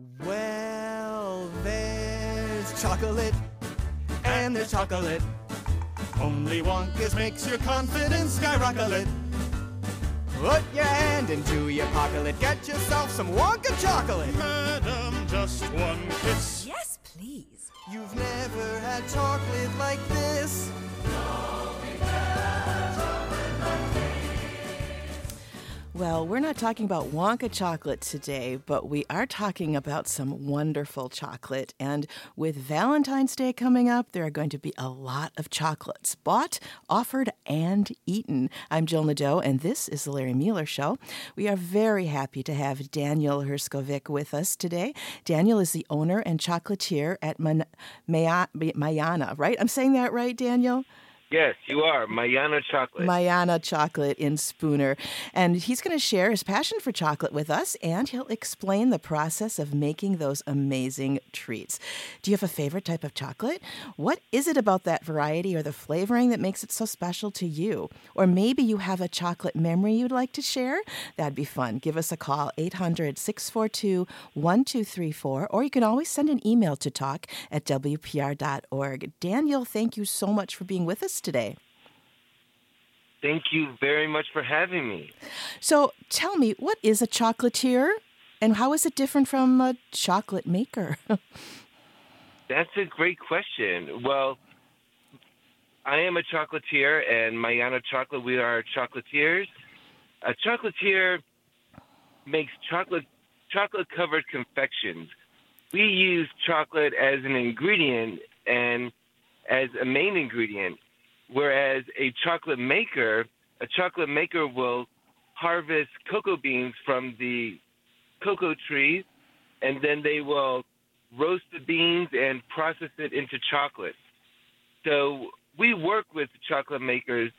Well, there's chocolate, and there's chocolate. Only Wonka's makes your confidence skyrocket. Put your hand into your pocket, get yourself some Wonka chocolate. Madam, just one kiss. Yes, please. You've never had chocolate like this. Well, we're not talking about Wonka chocolate today, but we are talking about some wonderful chocolate. And with Valentine's Day coming up, there are going to be a lot of chocolates bought, offered, and eaten. I'm Jill Nadeau, and this is the Larry Mueller Show. We are very happy to have Daniel Herskovic with us today. Daniel is the owner and chocolatier at Mayana, right? I'm saying that right, Daniel? Yes, you are. Mayana Chocolate. Mayana Chocolate in Spooner. And he's going to share his passion for chocolate with us, and he'll explain the process of making those amazing treats. Do you have a favorite type of chocolate? What is it about that variety or the flavoring that makes it so special to you? Or maybe you have a chocolate memory you'd like to share? That'd be fun. Give us a call, 800-642-1234, or you can always send an email to talk@wpr.org. Daniel, thank you so much for being with us today. Thank you very much for having me. So tell me, what is a chocolatier and how is it different from a chocolate maker? That's a great question. Well, I am a chocolatier, and Mayana Chocolate, we are chocolatiers. A chocolatier makes chocolate-covered confections. We use chocolate as an ingredient and as a main ingredient. Whereas a chocolate maker will harvest cocoa beans from the cocoa trees, and then they will roast the beans and process it into chocolate. So we work with chocolate makers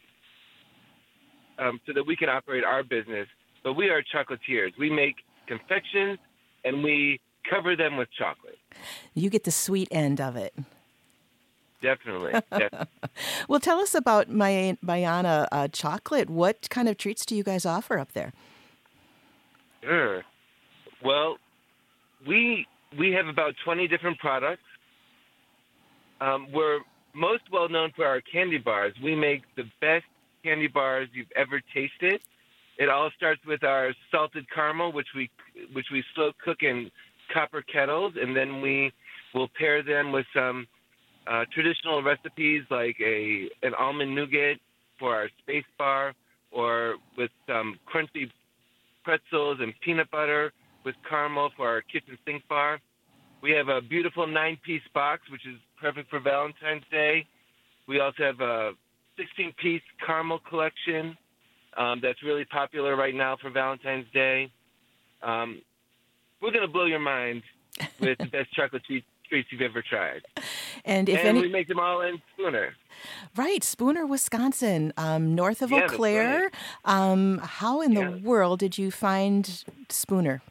so that we can operate our business, but we are chocolatiers. We make confections, and we cover them with chocolate. You get the sweet end of it. Definitely. Well, tell us about Mayana Chocolate. What kind of treats do you guys offer up there? Sure. Well, we have about 20 different products. We're most well known for our candy bars. We make the best candy bars you've ever tasted. It all starts with our salted caramel, which we slow cook in copper kettles, and then we will pair them with some traditional recipes like an almond nougat for our space bar, or with some crunchy pretzels and peanut butter with caramel for our kitchen sink bar. We have a beautiful 9-piece box, which is perfect for Valentine's Day. We also have a 16-piece caramel collection that's really popular right now for Valentine's Day. We're going to blow your mind with the best chocolate treats you've ever tried. And we make them all in Spooner. Right, Spooner, Wisconsin, north of Eau Claire. Right. How in the world did you find Spooner?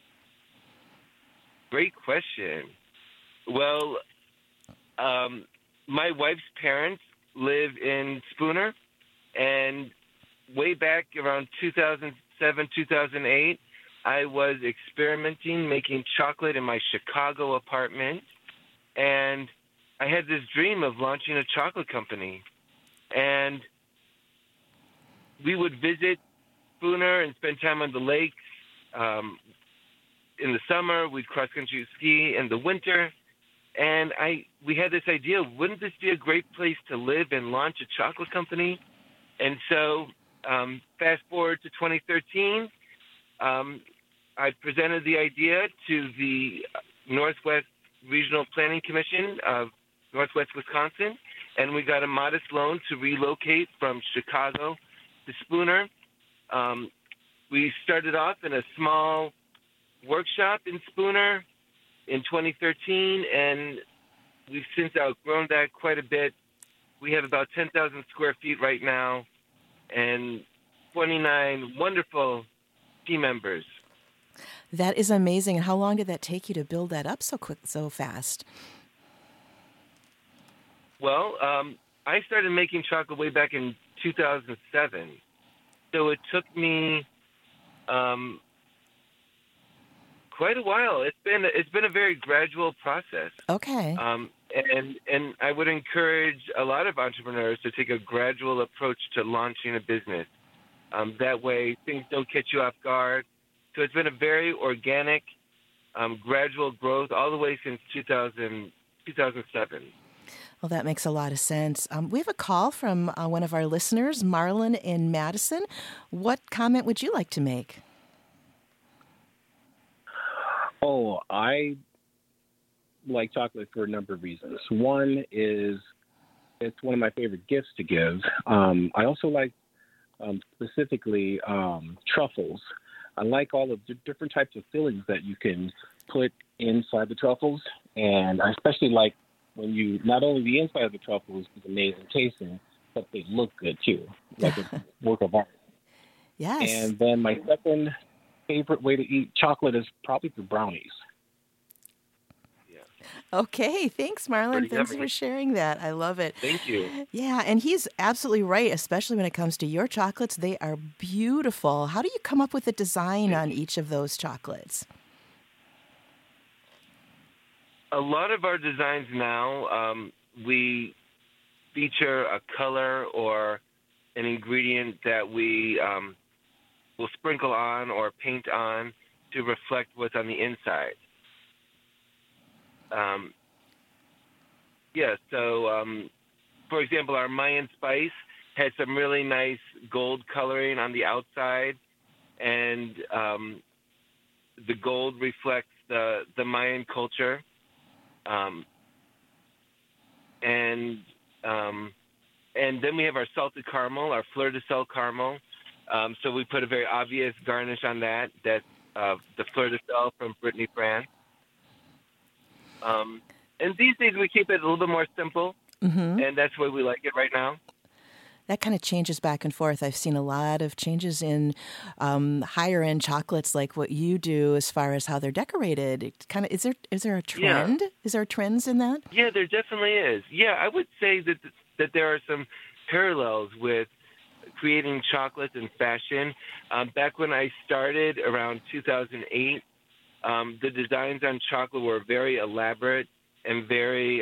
Great question. Well, my wife's parents live in Spooner, and way back around 2007, 2008, I was experimenting, making chocolate in my Chicago apartment, and I had this dream of launching a chocolate company. And we would visit Spooner and spend time on the lakes. In the summer, we'd cross-country ski in the winter. And we had this idea, wouldn't this be a great place to live and launch a chocolate company? And so fast forward to 2013, I presented the idea to the Northwest Regional Planning Commission of Northwest Wisconsin, and we got a modest loan to relocate from Chicago to Spooner. We started off in a small workshop in Spooner in 2013, and we've since outgrown that quite a bit. We have about 10,000 square feet right now and 29 wonderful team members. That is amazing. And how long did that take you to build that up so fast? Well, I started making chocolate way back in 2007. So it took me quite a while. It's been a very gradual process. Okay. And I would encourage a lot of entrepreneurs to take a gradual approach to launching a business. That way, things don't catch you off guard. So it's been a very organic, gradual growth all the way since 2007. Well, that makes a lot of sense. We have a call from one of our listeners, Marlon in Madison. What comment would you like to make? Oh, I like chocolate for a number of reasons. One is it's one of my favorite gifts to give. I also like specifically truffles. I like all of the different types of fillings that you can put inside the truffles, and I especially like when you, not only the inside of the truffles is amazing tasting, but they look good too, like a work of art. Yes. And then my second favorite way to eat chocolate is probably through brownies. Okay, thanks, Marlon. Pretty Thanks yummy. for sharing that. I love it. Thank you. Yeah, and he's absolutely right, especially when it comes to your chocolates. They are beautiful. How do you come up with the design on each of those chocolates? A lot of our designs now, we feature a color or an ingredient that we will sprinkle on or paint on to reflect what's on the inside. For example, our Mayan spice has some really nice gold coloring on the outside, and the gold reflects the Mayan culture. And then we have our salted caramel, our fleur de sel caramel. So we put a very obvious garnish on that. That's the fleur de sel from Brittany, France. And these days we keep it a little bit more simple, and that's why we like it right now. That kind of changes back and forth. I've seen a lot of changes in higher end chocolates, like what you do, as far as how they're decorated. It kind of is there a trend? Yeah. Is there trends in that? Yeah, there definitely is. Yeah, I would say that there are some parallels with creating chocolates and fashion. Back when I started around 2008, the designs on chocolate were very elaborate and very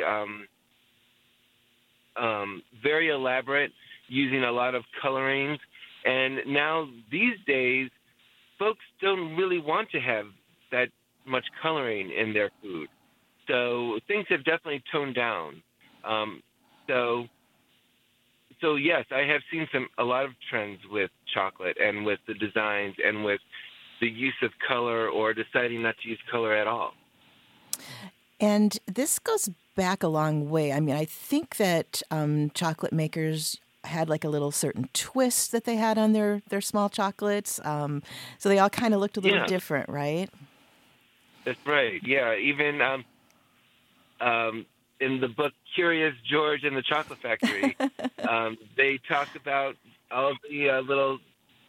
elaborate, using a lot of colorings. And now these days, folks don't really want to have that much coloring in their food. So things have definitely toned down. So yes, I have seen a lot of trends with chocolate and with the designs and with the use of color or deciding not to use color at all. And this goes back a long way. I mean, I think that chocolate makers had like a little certain twist that they had on their small chocolates. So they all kind of looked a little different, right? That's right. Yeah. Even in the book Curious George and the Chocolate Factory, they talk about all of the little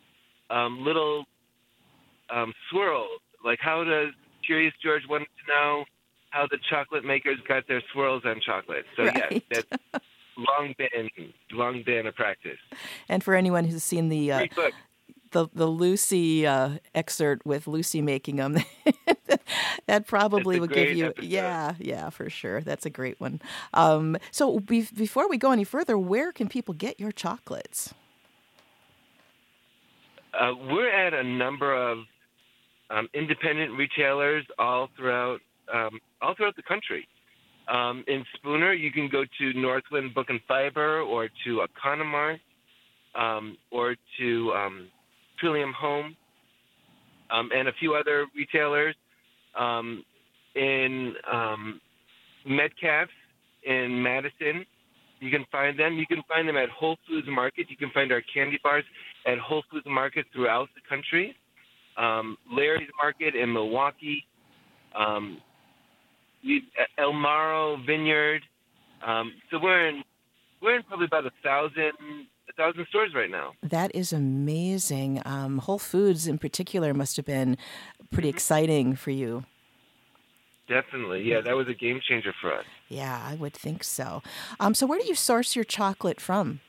swirls. Like, how does Curious George want to know how the chocolate makers got their swirls on chocolate? So Right. yes, that's long been a practice. And for anyone who's seen the Great book. the Lucy excerpt with Lucy making them, that probably It's a would give great you, episode. yeah, for sure. That's a great one. So before we go any further, where can people get your chocolates? We're at a number of independent retailers all throughout the country. In Spooner, you can go to Northwind Book and Fiber, or to Economart, or to Trillium Home, and a few other retailers. In Metcalf's in Madison, you can find them. You can find them at Whole Foods Market. You can find our candy bars at Whole Foods Market throughout the country. Larry's Market in Milwaukee. Elmaro Vineyard. So we're in probably about 1,000 stores right now. That is amazing. Whole Foods in particular must have been pretty exciting for you. Definitely. Yeah, that was a game changer for us. Yeah, I would think so. So where do you source your chocolate from?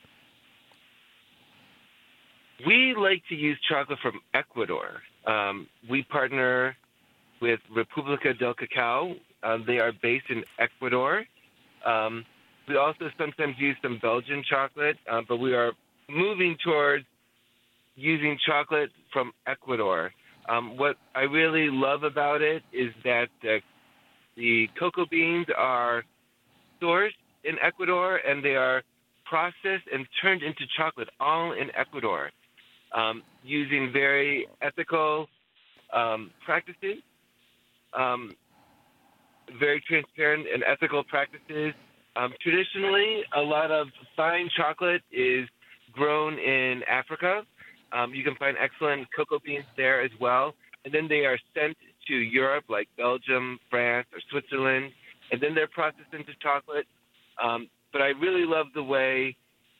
We like to use chocolate from Ecuador. We partner with República del Cacao. They are based in Ecuador. We also sometimes use some Belgian chocolate, but we are moving towards using chocolate from Ecuador. What I really love about it is that the cocoa beans are sourced in Ecuador, and they are processed and turned into chocolate, all in Ecuador, using very ethical practices, very transparent and ethical practices. Traditionally, a lot of fine chocolate is grown in Africa. You can find excellent cocoa beans there as well. And then they are sent to Europe, like Belgium, France, or Switzerland, and then they're processed into chocolate. But I really love the way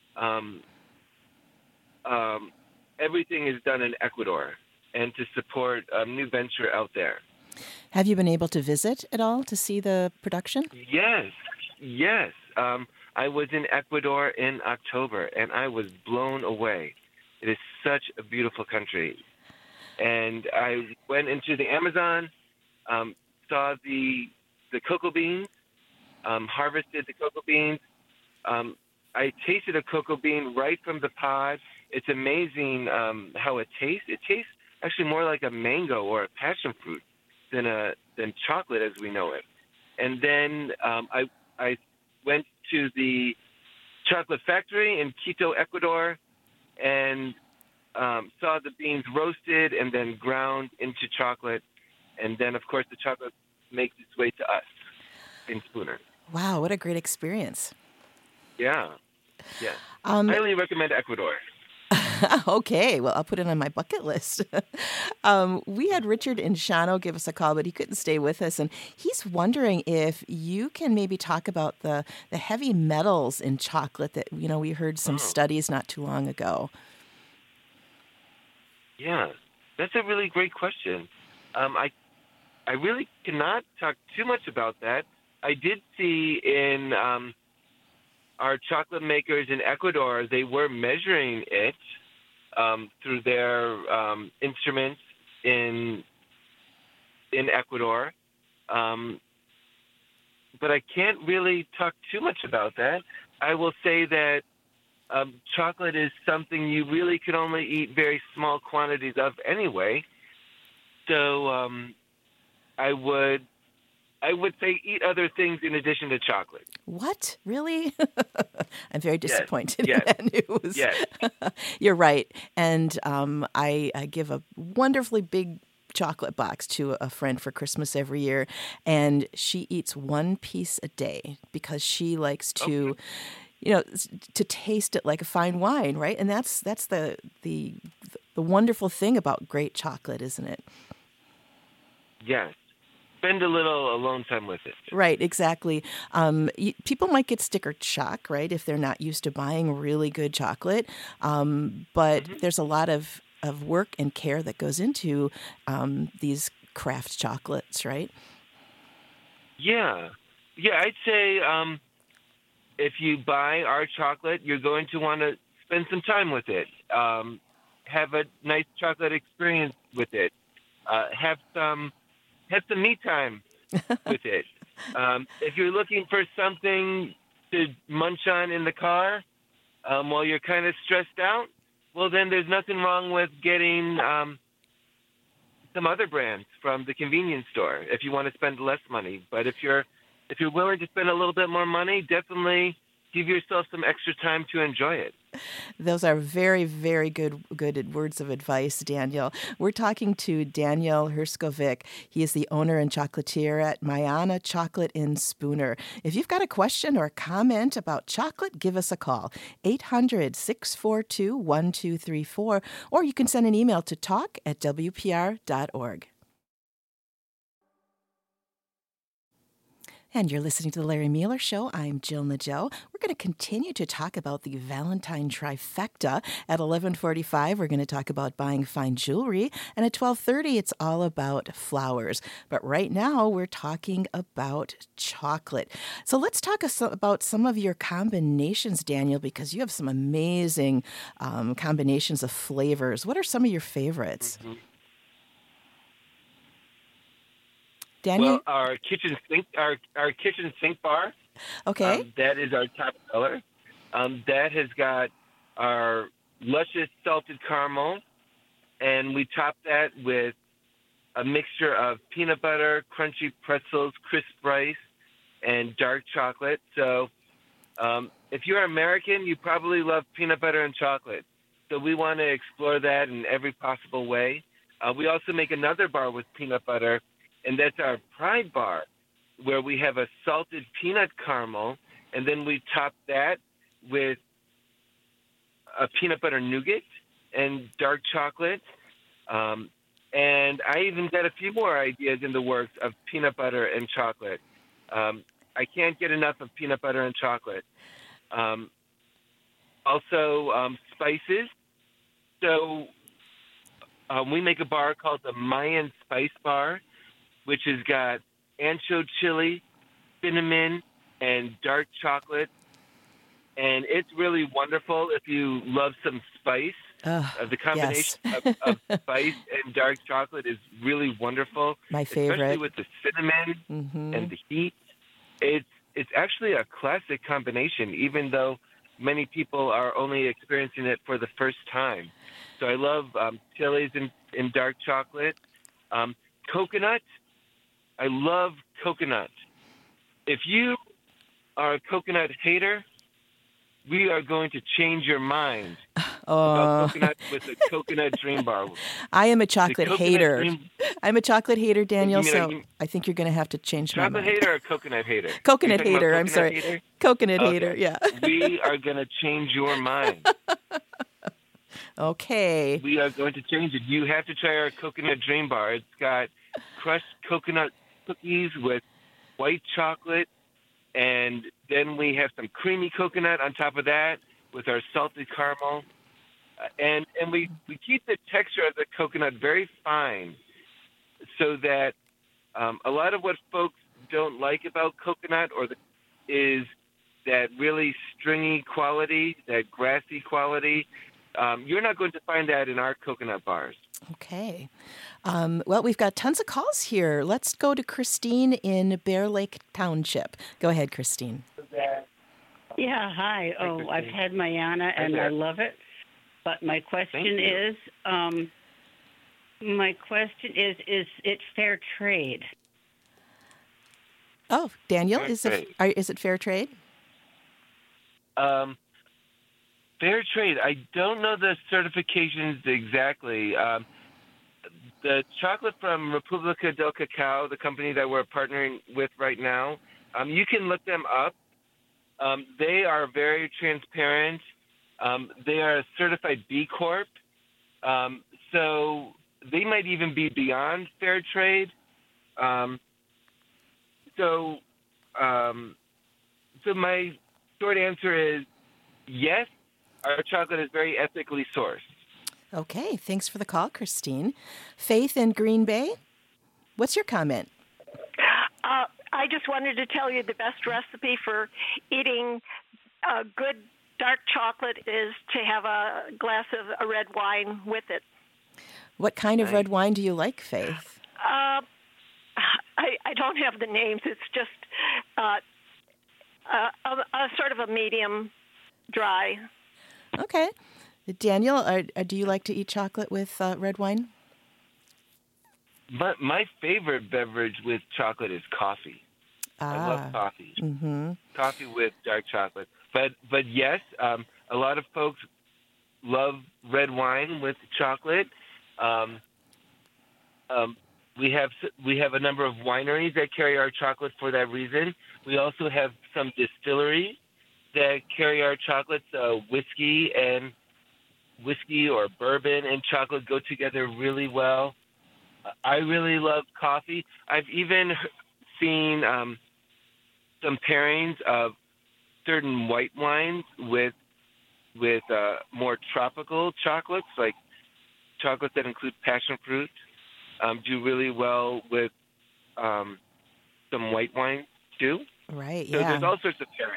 everything is done in Ecuador, and to support a new venture out there. Have you been able to visit at all to see the production? Yes. I was in Ecuador in October, and I was blown away. It is such a beautiful country. And I went into the Amazon, saw the cocoa beans, harvested the cocoa beans. I tasted a cocoa bean right from the pod. It's amazing how it tastes. It tastes actually more like a mango or a passion fruit than chocolate as we know it. And then I went to the chocolate factory in Quito, Ecuador, and saw the beans roasted and then ground into chocolate. And then, of course, the chocolate makes its way to us in Spooner. Wow, what a great experience. Yeah. Highly recommend Ecuador. Okay, well, I'll put it on my bucket list. We had Richard Inshano give us a call, but he couldn't stay with us, and he's wondering if you can maybe talk about the heavy metals in chocolate that, we heard some studies not too long ago. Yeah, that's a really great question. I really cannot talk too much about that. I did see in our chocolate makers in Ecuador, they were measuring it through their instruments in Ecuador. But I can't really talk too much about that. I will say that chocolate is something you really can only eat very small quantities of anyway. So I would say eat other things in addition to chocolate. What? Really? I'm very disappointed Yes. in that news. Yes. You're right. And I give a wonderfully big chocolate box to a friend for Christmas every year, and she eats one piece a day because she likes to, to taste it like a fine wine, right? And that's the wonderful thing about great chocolate, isn't it? Yes. Spend a little alone time with it. Right, exactly. People might get sticker shock, right, if they're not used to buying really good chocolate. But there's a lot of work and care that goes into these craft chocolates, right? Yeah. I'd say if you buy our chocolate, you're going to want to spend some time with it. Have a nice chocolate experience with it. Have some me time with it. If you're looking for something to munch on in the car while you're kind of stressed out, well, then there's nothing wrong with getting some other brands from the convenience store if you want to spend less money. But if you're willing to spend a little bit more money, definitely give yourself some extra time to enjoy it. Those are very, very good words of advice, Daniel. We're talking to Daniel Herskovic. He is the owner and chocolatier at Mayana Chocolate in Spooner. If you've got a question or a comment about chocolate, give us a call, 800-642-1234, or you can send an email to talk@wpr.org. And you're listening to The Larry Mueller Show. I'm Jill Nadeau. We're going to continue to talk about the Valentine trifecta. At 11:45, we're going to talk about buying fine jewelry. And at 12:30, it's all about flowers. But right now, we're talking about chocolate. So let's talk about some of your combinations, Daniel, because you have some amazing combinations of flavors. What are some of your favorites? Daniel? Well, our kitchen sink bar. Okay. That is our top seller. That has got our luscious salted caramel, and we top that with a mixture of peanut butter, crunchy pretzels, crisp rice, and dark chocolate. So if you're American, you probably love peanut butter and chocolate. So we want to explore that in every possible way. We also make another bar with peanut butter, and that's our Pride Bar, where we have a salted peanut caramel, and then we top that with a peanut butter nougat and dark chocolate. And I even got a few more ideas in the works of peanut butter and chocolate. I can't get enough of peanut butter and chocolate. Also, spices. So we make a bar called the Mayan Spice Bar, which has got ancho chili, cinnamon, and dark chocolate. And it's really wonderful if you love some spice. The combination of spice and dark chocolate is really wonderful. My favorite. Especially with the cinnamon and the heat. It's actually a classic combination, even though many people are only experiencing it for the first time. So I love chilies in dark chocolate. Coconut. I love coconut. If you are a coconut hater, we are going to change your mind about coconut with the Coconut Dream Bar. I am a chocolate hater. I'm a chocolate hater, Daniel, I think you're going to have to change my mind. Chocolate hater or coconut hater? Coconut hater, I'm sorry. Hater? Coconut hater, yeah. We are going to change your mind. Okay. We are going to change it. You have to try our Coconut Dream Bar. It's got crushed coconut cookies with white chocolate, and then we have some creamy coconut on top of that with our salted caramel. And we keep the texture of the coconut very fine so that a lot of what folks don't like about coconut is that really stringy quality, that grassy quality. You're not going to find that in our coconut bars. Okay. Well, we've got tons of calls here. Let's go to Christine in Bear Lake Township. Go ahead, Christine. Yeah, hi. Oh, I've had Mayana, and I love it. But my question is it fair trade? Oh, Daniel, is it fair trade? Fair trade. I don't know the certifications exactly. The chocolate from República del Cacao, the company that we're partnering with right now, you can look them up. They are very transparent. They are a certified B Corp. So they might even be beyond fair trade. So my short answer is yes, our chocolate is very ethically sourced. Okay, thanks for the call, Christine. Faith in Green Bay, what's your comment? I just wanted to tell you the best recipe for eating good dark chocolate is to have a glass of a red wine with it. What kind of red wine do you like, Faith? I don't have the names. It's just a sort of a medium dry. Okay. Daniel, do you like to eat chocolate with red wine? My favorite beverage with chocolate is coffee. I love coffee. Mm-hmm. Coffee with dark chocolate. But yes, a lot of folks love red wine with chocolate. We have a number of wineries that carry our chocolate for that reason. We also have some distilleries that carry our chocolate. So whiskey or bourbon and chocolate go together really well. I really love coffee. I've even seen some pairings of certain white wines with more tropical chocolates, like chocolates that include passion fruit, do really well with some white wine too. Right, So yeah. there's all sorts of pairings.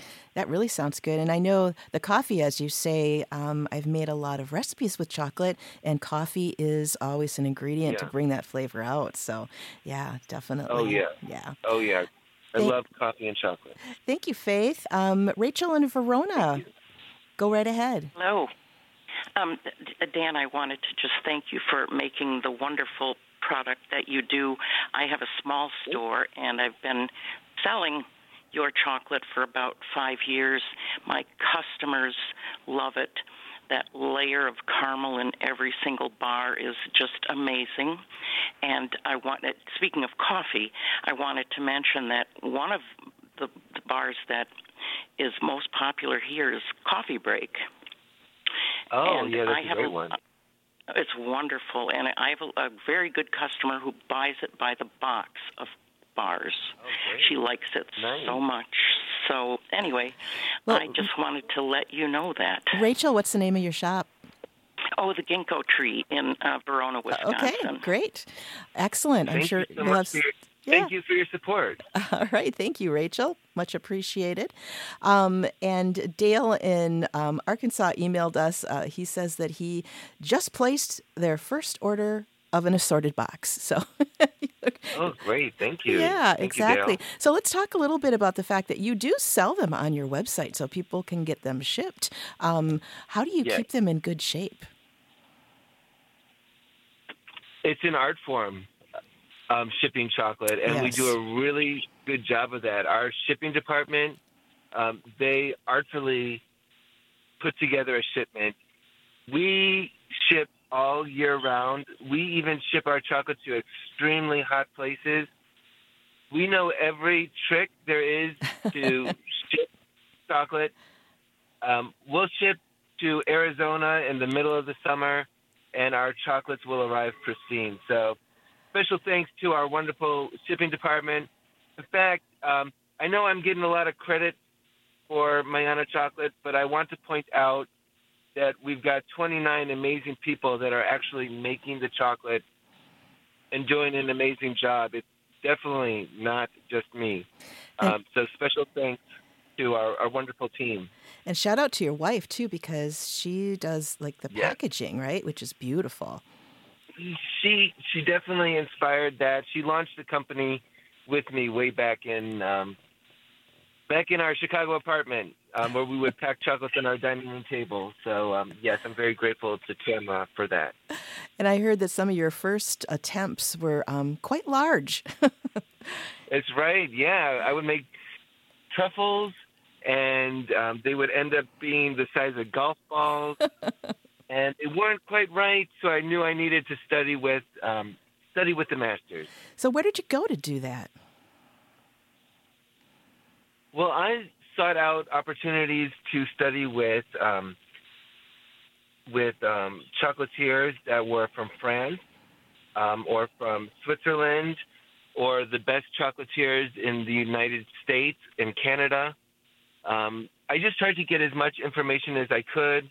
That really sounds good. And I know the coffee, as you say, I've made a lot of recipes with chocolate, and coffee is always an ingredient to bring that flavor out. So, yeah, definitely. Oh, yeah. Yeah. Oh, yeah. I love coffee and chocolate. Thank you, Faith. Rachel in Verona, go right ahead. Hello. Dan, I wanted to just thank you for making the wonderful product that you do. I have a small store, and I've been selling your chocolate for about 5 years. My customers love it. That layer of caramel in every single bar is just amazing. And speaking of coffee, I wanted to mention that one of the bars that is most popular here is Coffee Break. Oh, and yeah, that's a great one. It's wonderful, and I have a very good customer who buys it by the box of bars. Oh, great. She likes it so much. So anyway, I just wanted to let you know that. Rachel, what's the name of your shop? Oh, the Ginkgo Tree in Verona, Wisconsin. Okay, great. Excellent. I'm sure you so much Thank you for your support. All right. Thank you, Rachel. Much appreciated. And Dale in Arkansas emailed us. He says that he just placed their first order of an assorted box. So, oh, great. Thank you. Yeah, Thank exactly. You, Dale. So let's talk a little bit about the fact that you do sell them on your website so people can get them shipped. How do you keep them in good shape? It's an art form. Shipping chocolate, and we do a really good job of that. Our shipping department, they artfully put together a shipment. We ship all year round. We even ship our chocolate to extremely hot places. We know every trick there is to ship chocolate. We'll ship to Arizona in the middle of the summer, and our chocolates will arrive pristine. So special thanks to our wonderful shipping department. In fact, I know I'm getting a lot of credit for Mayana Chocolate, but I want to point out that we've got 29 amazing people that are actually making the chocolate and doing an amazing job. It's definitely not just me. So special thanks to our wonderful team. And shout out to your wife, too, because she does like the packaging, right, which is beautiful. She definitely inspired that. She launched the company with me way back in our Chicago apartment, where we would pack chocolates on our dining room table. So yes, I'm very grateful to Tim for that. And I heard that some of your first attempts were quite large. That's right. Yeah, I would make truffles, and they would end up being the size of golf balls. And it weren't quite right, so I knew I needed to study with the masters. So where did you go to do that? Well, I sought out opportunities to study with chocolatiers that were from France or from Switzerland, or the best chocolatiers in the United States and Canada. I just tried to get as much information as I could.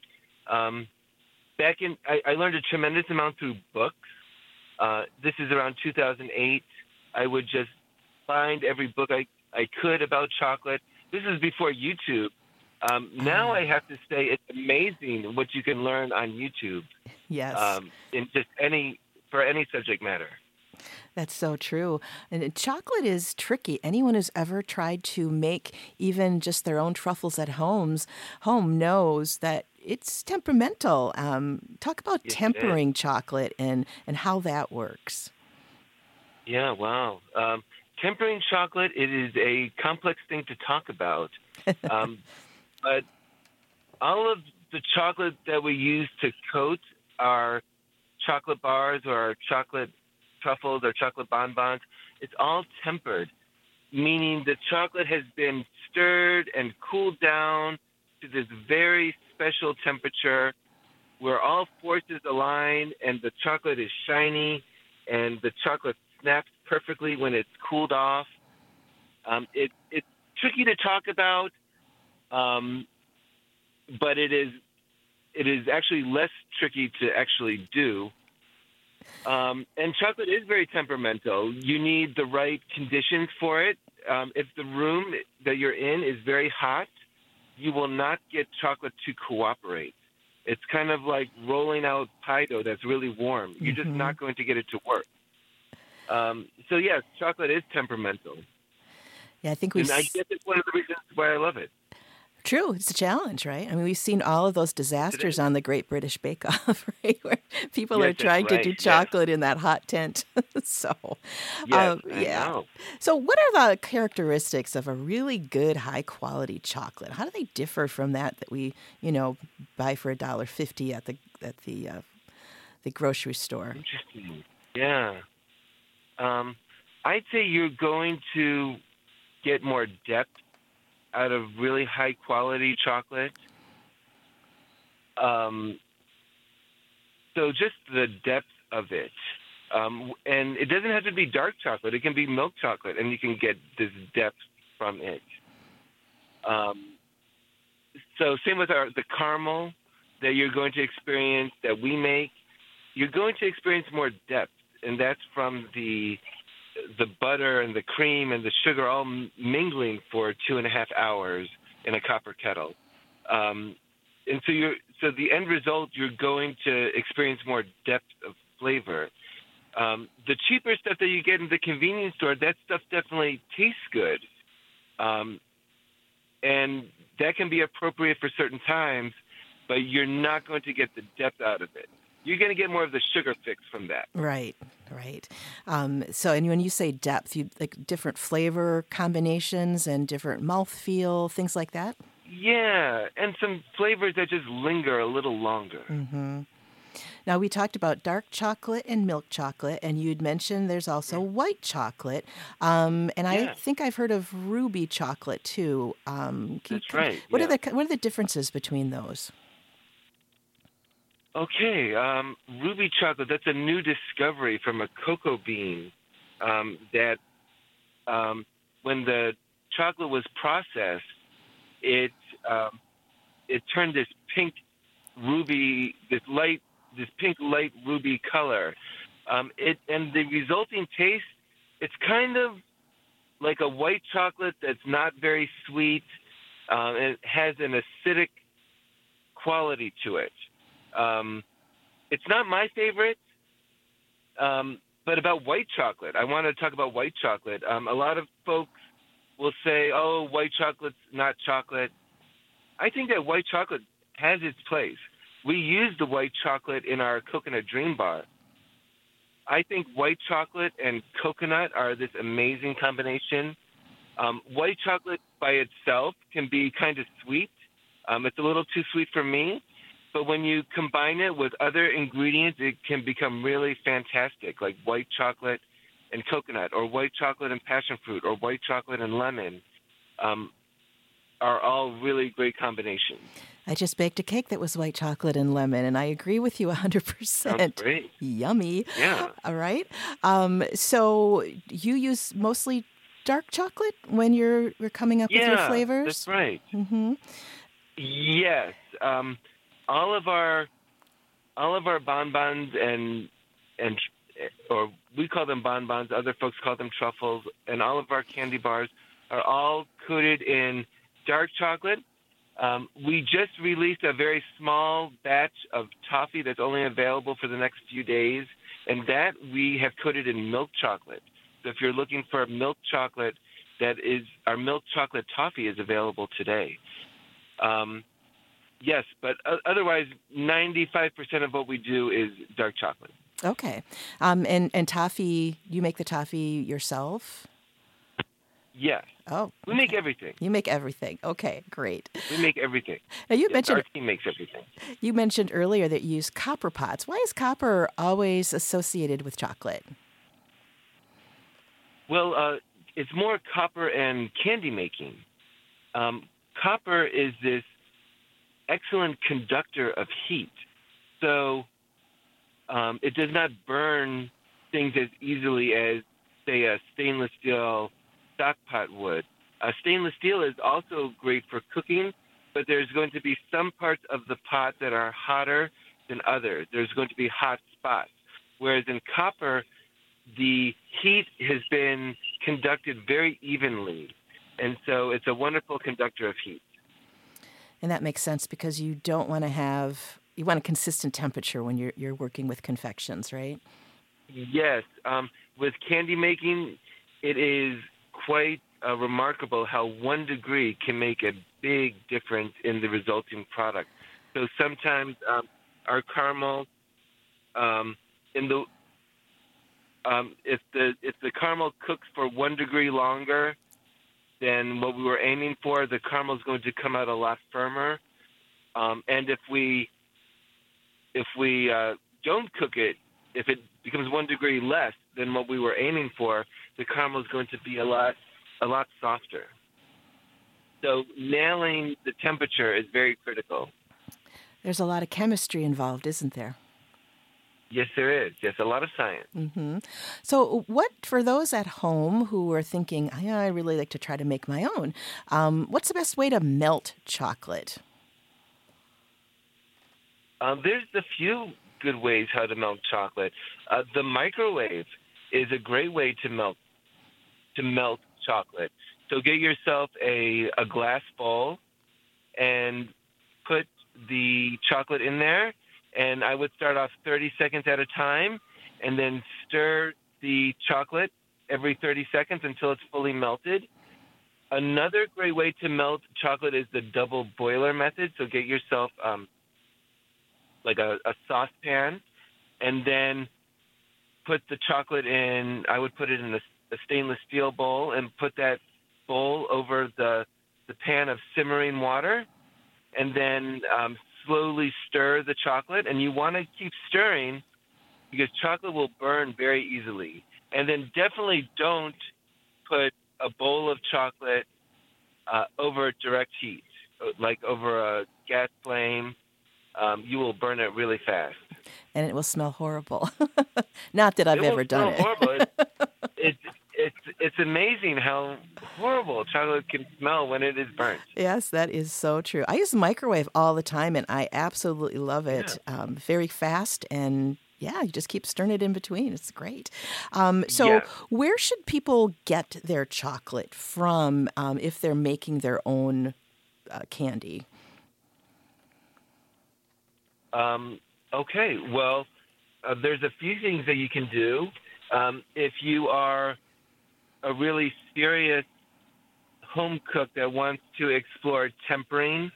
I learned a tremendous amount through books. This is around 2008. I would just find every book I could about chocolate. This is before YouTube. Now I have to say it's amazing what you can learn on YouTube. Yes. In just for any subject matter. That's so true. And chocolate is tricky. Anyone who's ever tried to make even just their own truffles at home knows that it's temperamental. Talk about tempering chocolate and how that works. Yeah, wow. Tempering chocolate, it is a complex thing to talk about. But all of the chocolate that we use to coat our chocolate bars or our chocolate truffles or chocolate bonbons, it's all tempered, meaning the chocolate has been stirred and cooled down to this very special temperature where all forces align and the chocolate is shiny and the chocolate snaps perfectly when it's cooled off. It's tricky to talk about, but it is actually less tricky to actually do. And chocolate is very temperamental. You need the right conditions for it. if the room that you're in is very hot, you will not get chocolate to cooperate. It's kind of like rolling out pie dough that's really warm. You're just not going to get it to work. So, yes, chocolate is temperamental. Yeah, I think and I guess it's one of the reasons why I love it. True. It's a challenge, right? I mean, we've seen all of those disasters on the Great British Bake Off, right? Where people are trying to do chocolate in that hot tent. So, I know. So what are the characteristics of a really good, high-quality chocolate? How do they differ from that we, buy for $1.50 at the grocery store? Interesting. Yeah. I'd say you're going to get more depth out of really high quality chocolate. So just the depth of it. And it doesn't have to be dark chocolate. It can be milk chocolate, and you can get this depth from it. So same with the caramel that you're going to experience that we make. You're going to experience more depth, and that's from the butter and the cream and the sugar all mingling for 2.5 hours in a copper kettle. And so the end result, you're going to experience more depth of flavor. The cheaper stuff that you get in the convenience store, that stuff definitely tastes good. And that can be appropriate for certain times, but you're not going to get the depth out of it. You're going to get more of the sugar fix from that. Right. So, and when you say depth, you like different flavor combinations and different mouthfeel, things like that? Yeah, and some flavors that just linger a little longer. Mm-hmm. Now, we talked about dark chocolate and milk chocolate, and you'd mentioned there's also white chocolate. I think I've heard of ruby chocolate, too. That's right. What are the differences between those? Okay, ruby chocolate, that's a new discovery from a cocoa bean that when the chocolate was processed, it turned this pink ruby, this pink light ruby color. And the resulting taste, it's kind of like a white chocolate that's not very sweet. It has an acidic quality to it. It's not my favorite, but about white chocolate, I want to talk about white chocolate. A lot of folks will say, oh, white chocolate's not chocolate. I think that white chocolate has its place. We use the white chocolate in our Coconut Dream Bar. I think white chocolate and coconut are this amazing combination. White chocolate by itself can be kind of sweet. It's a little too sweet for me. But when you combine it with other ingredients, it can become really fantastic, like white chocolate and coconut, or white chocolate and passion fruit, or white chocolate and lemon, are all really great combinations. I just baked a cake that was white chocolate and lemon, and I agree with you 100%. Sounds great. Yummy. Yeah. All right. So you use mostly dark chocolate when you're coming up with your flavors? That's right. Mm-hmm. Yes. All of our bonbons or we call them bonbons, other folks call them truffles, and all of our candy bars are all coated in dark chocolate. We just released a very small batch of toffee that's only available for the next few days, and that we have coated in milk chocolate. So if you're looking for milk chocolate, our milk chocolate toffee is available today. Yes, but otherwise, 95% of what we do is dark chocolate. Okay. And toffee, you make the toffee yourself? Yes. Oh. We make everything. You make everything. Okay, great. We make everything. Now Our team makes everything. You mentioned earlier that you use copper pots. Why is copper always associated with chocolate? Well, it's more copper and candy making. Copper is this excellent conductor of heat. So it does not burn things as easily as, say, a stainless steel stock pot would. Stainless steel is also great for cooking, but there's going to be some parts of the pot that are hotter than others. There's going to be hot spots. Whereas in copper, the heat has been conducted very evenly, and so it's a wonderful conductor of heat. And that makes sense because you don't want to you want a consistent temperature when you're working with confections, right? Yes. With candy making, it is quite remarkable how 1 degree can make a big difference in the resulting product. So sometimes our caramel, if the caramel cooks for 1 degree longer than what we were aiming for, the caramel is going to come out a lot firmer. And if we don't cook it, if it becomes 1 degree less than what we were aiming for, the caramel is going to be a lot softer. So nailing the temperature is very critical. There's a lot of chemistry involved, isn't there? Yes, there is. Yes, a lot of science. Mm-hmm. So for those at home who are thinking, I really like to try to make my own, what's the best way to melt chocolate? There's a few good ways how to melt chocolate. The microwave is a great way to melt chocolate. So get yourself a glass bowl and put the chocolate in there. And I would start off 30 seconds at a time and then stir the chocolate every 30 seconds until it's fully melted. Another great way to melt chocolate is the double boiler method. So get yourself like a saucepan and then put the chocolate in. I would put it in a stainless steel bowl and put that bowl over the pan of simmering water and then slowly stir the chocolate. And you want to keep stirring because chocolate will burn very easily. And then definitely don't put a bowl of chocolate over direct heat, like over a gas flame. You will burn it really fast. And it will smell horrible. Not that I've ever done it. Horrible. It's amazing how horrible chocolate can smell when it is burnt. Yes, that is so true. I use the microwave all the time, and I absolutely love it. Yeah. Very fast, and you just keep stirring it in between. It's great. Where should people get their chocolate from if they're making their own candy? Okay, well, there's a few things that you can do. If you are a really serious home cook that wants to explore tempering,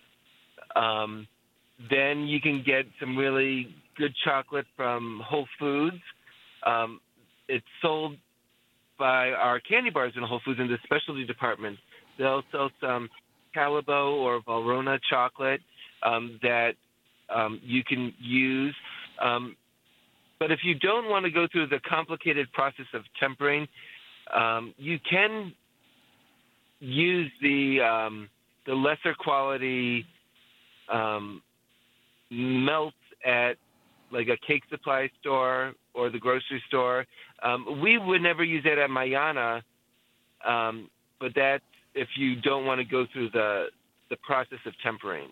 then you can get some really good chocolate from Whole Foods. It's sold by our candy bars in Whole Foods in the specialty department. They'll sell some Calabo or Valrhona chocolate that you can use. But if you don't want to go through the complicated process of tempering, you can use the lesser quality melts at like a cake supply store or the grocery store. We would never use that at Mayana, but that's if you don't want to go through the process of tempering.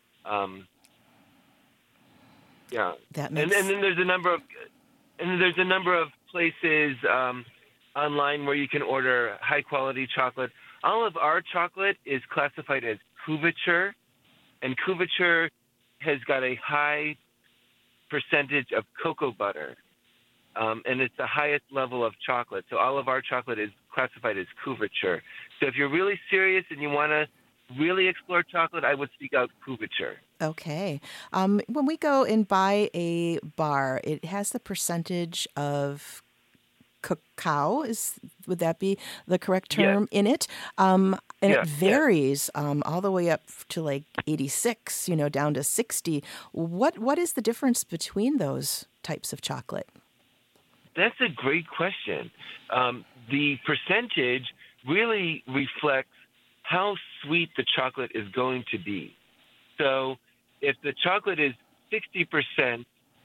Yeah, that makes... and then there's a number of places online where you can order high quality chocolate. All of our chocolate is classified as couverture, and couverture has got a high percentage of cocoa butter, and it's the highest level of chocolate. So all of our chocolate is classified as couverture. So if you're really serious and you want to really explore chocolate, I would seek out couverture. Okay. When we go and buy a bar, it has the percentage of cacao. Would that be the correct term in it? And it varies all the way up to like 86, down to 60. What is the difference between those types of chocolate? That's a great question. The percentage really reflects how sweet the chocolate is going to be. So if the chocolate is 60%,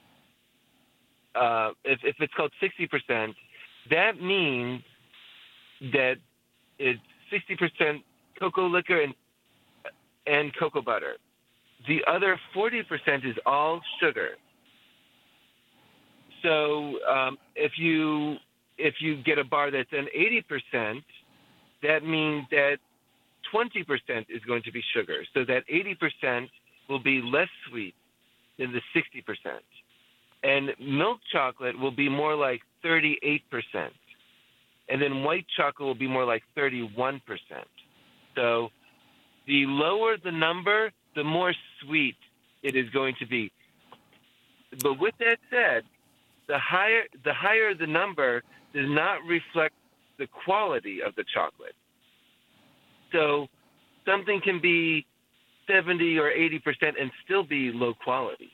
if it's called 60%, that means that it's 60% cocoa liquor and cocoa butter. The other 40% is all sugar. So if you if you get a bar that's an 80%, that means that 20% is going to be sugar. So that 80% will be less sweet than the 60%. And milk chocolate will be more like 38%. And then white chocolate will be more like 31%. So the lower the number, the more sweet it is going to be. But with that said, the higher the number does not reflect the quality of the chocolate. So something can be 70 or 80% and still be low quality.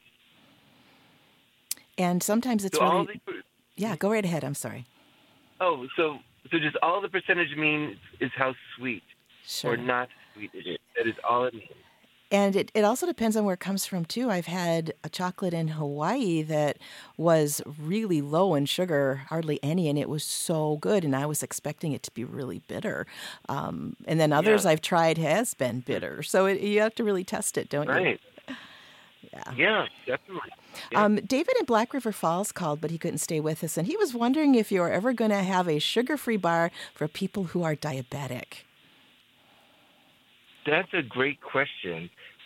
And sometimes it's so really... Yeah, go right ahead. I'm sorry. Oh, so just all the percentage means is how sweet Sure. or not sweet it is. That is all it means. And it also depends on where it comes from, too. I've had a chocolate in Hawaii that was really low in sugar, hardly any, and it was so good, and I was expecting it to be really bitter. And then others I've tried has been bitter. So you have to really test it, don't you? Right. Yeah, definitely. Yeah. David in Black River Falls called, but he couldn't stay with us, and he was wondering if you were ever going to have a sugar-free bar for people who are diabetic. That's a great question.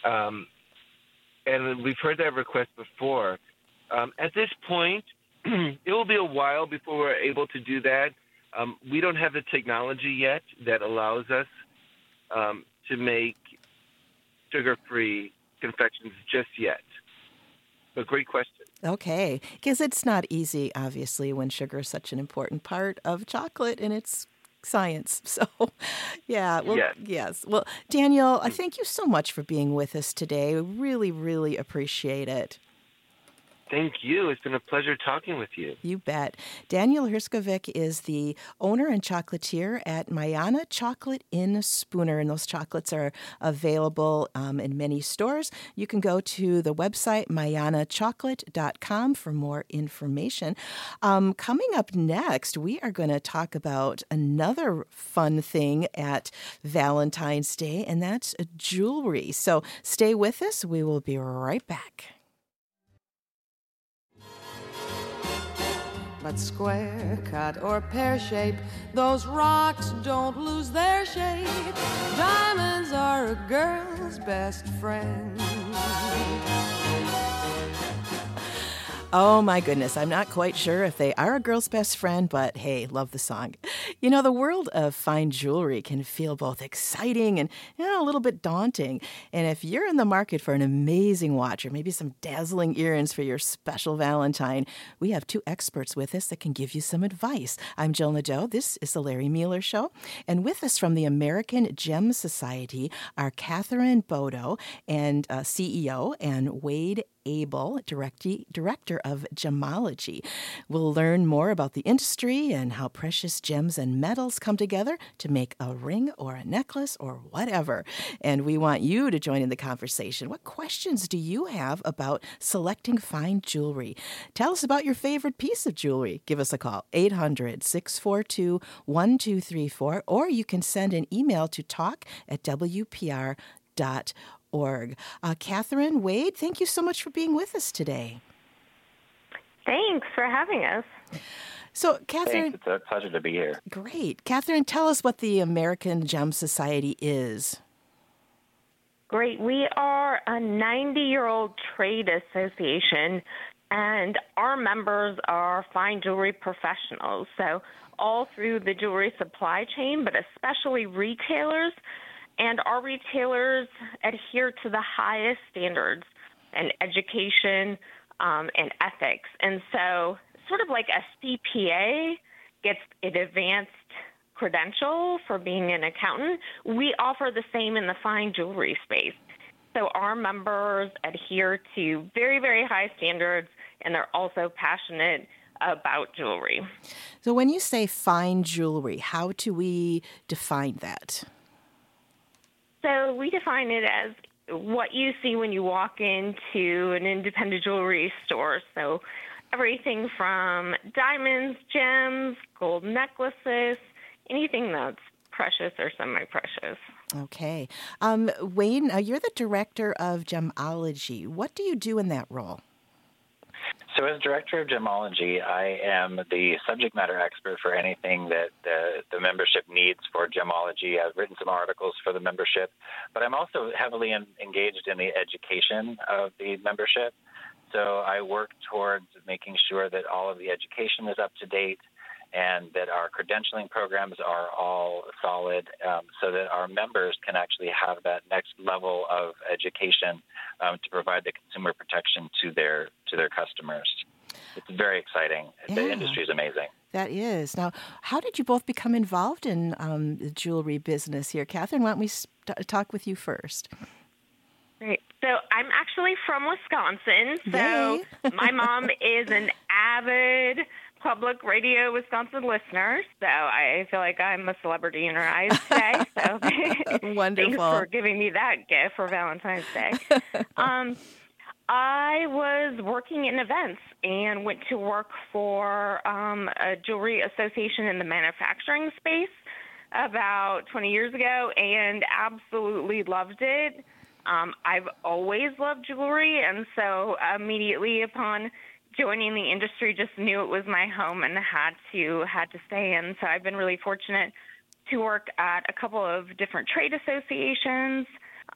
And we've heard that request before. At this point, it will be a while before we're able to do that. We don't have the technology yet that allows us to make sugar-free confections just yet. But great question. Okay, because it's not easy, obviously, when sugar is such an important part of chocolate, and it's science. So, yeah. Well, yes. Well, Daniel, I thank you so much for being with us today. Really, really appreciate it. Thank you. It's been a pleasure talking with you. You bet. Daniel Herskovic is the owner and chocolatier at Mayana Chocolate in Spooner, and those chocolates are available in many stores. You can go to the website mayanachocolate.com for more information. Coming up next, we are going to talk about another fun thing at Valentine's Day, and that's jewelry. So stay with us. We will be right back. But square cut or pear shape, those rocks don't lose their shape. Diamonds are a girl's best friend. Oh, my goodness. I'm not quite sure if they are a girl's best friend, but hey, love the song. You know, the world of fine jewelry can feel both exciting and a little bit daunting. And if you're in the market for an amazing watch or maybe some dazzling earrings for your special Valentine, we have two experts with us that can give you some advice. I'm Jill Nadeau. This is the Larry Mueller Show. And with us from the American Gem Society are Catherine Bodo, and CEO, and Wade Abel, Director of Gemology. We'll learn more about the industry and how precious gems and metals come together to make a ring or a necklace or whatever. And we want you to join in the conversation. What questions do you have about selecting fine jewelry? Tell us about your favorite piece of jewelry. Give us a call, 800-642-1234, or you can send an email to talk@wpr.org. Catherine, Wade, thank you so much for being with us today. Thanks for having us. So, Catherine... Thanks. It's a pleasure to be here. Great. Catherine, tell us what the American Gem Society is. Great. We are a 90-year-old trade association, and our members are fine jewelry professionals. So all through the jewelry supply chain, but especially retailers. And our retailers adhere to the highest standards in education and ethics. And so sort of like a CPA gets an advanced credential for being an accountant, we offer the same in the fine jewelry space. So our members adhere to very, very high standards, and they're also passionate about jewelry. So when you say fine jewelry, how do we define that? So we define it as what you see when you walk into an independent jewelry store. So everything from diamonds, gems, gold necklaces, anything that's precious or semi-precious. Okay. Wayne, you're the director of Gemology. What do you do in that role? So as Director of Gemology, I am the subject matter expert for anything that the membership needs for gemology. I've written some articles for the membership, but I'm also heavily engaged in the education of the membership. So I work towards making sure that all of the education is up to date and that our credentialing programs are all solid, so that our members can actually have that next level of education to provide the consumer protection to their customers. It's very exciting. Yeah. The industry is amazing. That is. Now, how did you both become involved in the jewelry business here? Catherine, why don't we talk with you first? Great. So I'm actually from Wisconsin. So my mom is an avid public radio Wisconsin listener. So I feel like I'm a celebrity in her eyes today. So wonderful. Thanks for giving me that gift for Valentine's Day. I was working in events and went to work for a jewelry association in the manufacturing space about 20 years ago and absolutely loved it. I've always loved jewelry, and so immediately upon joining the industry, just knew it was my home and had to stay in. So I've been really fortunate to work at a couple of different trade associations,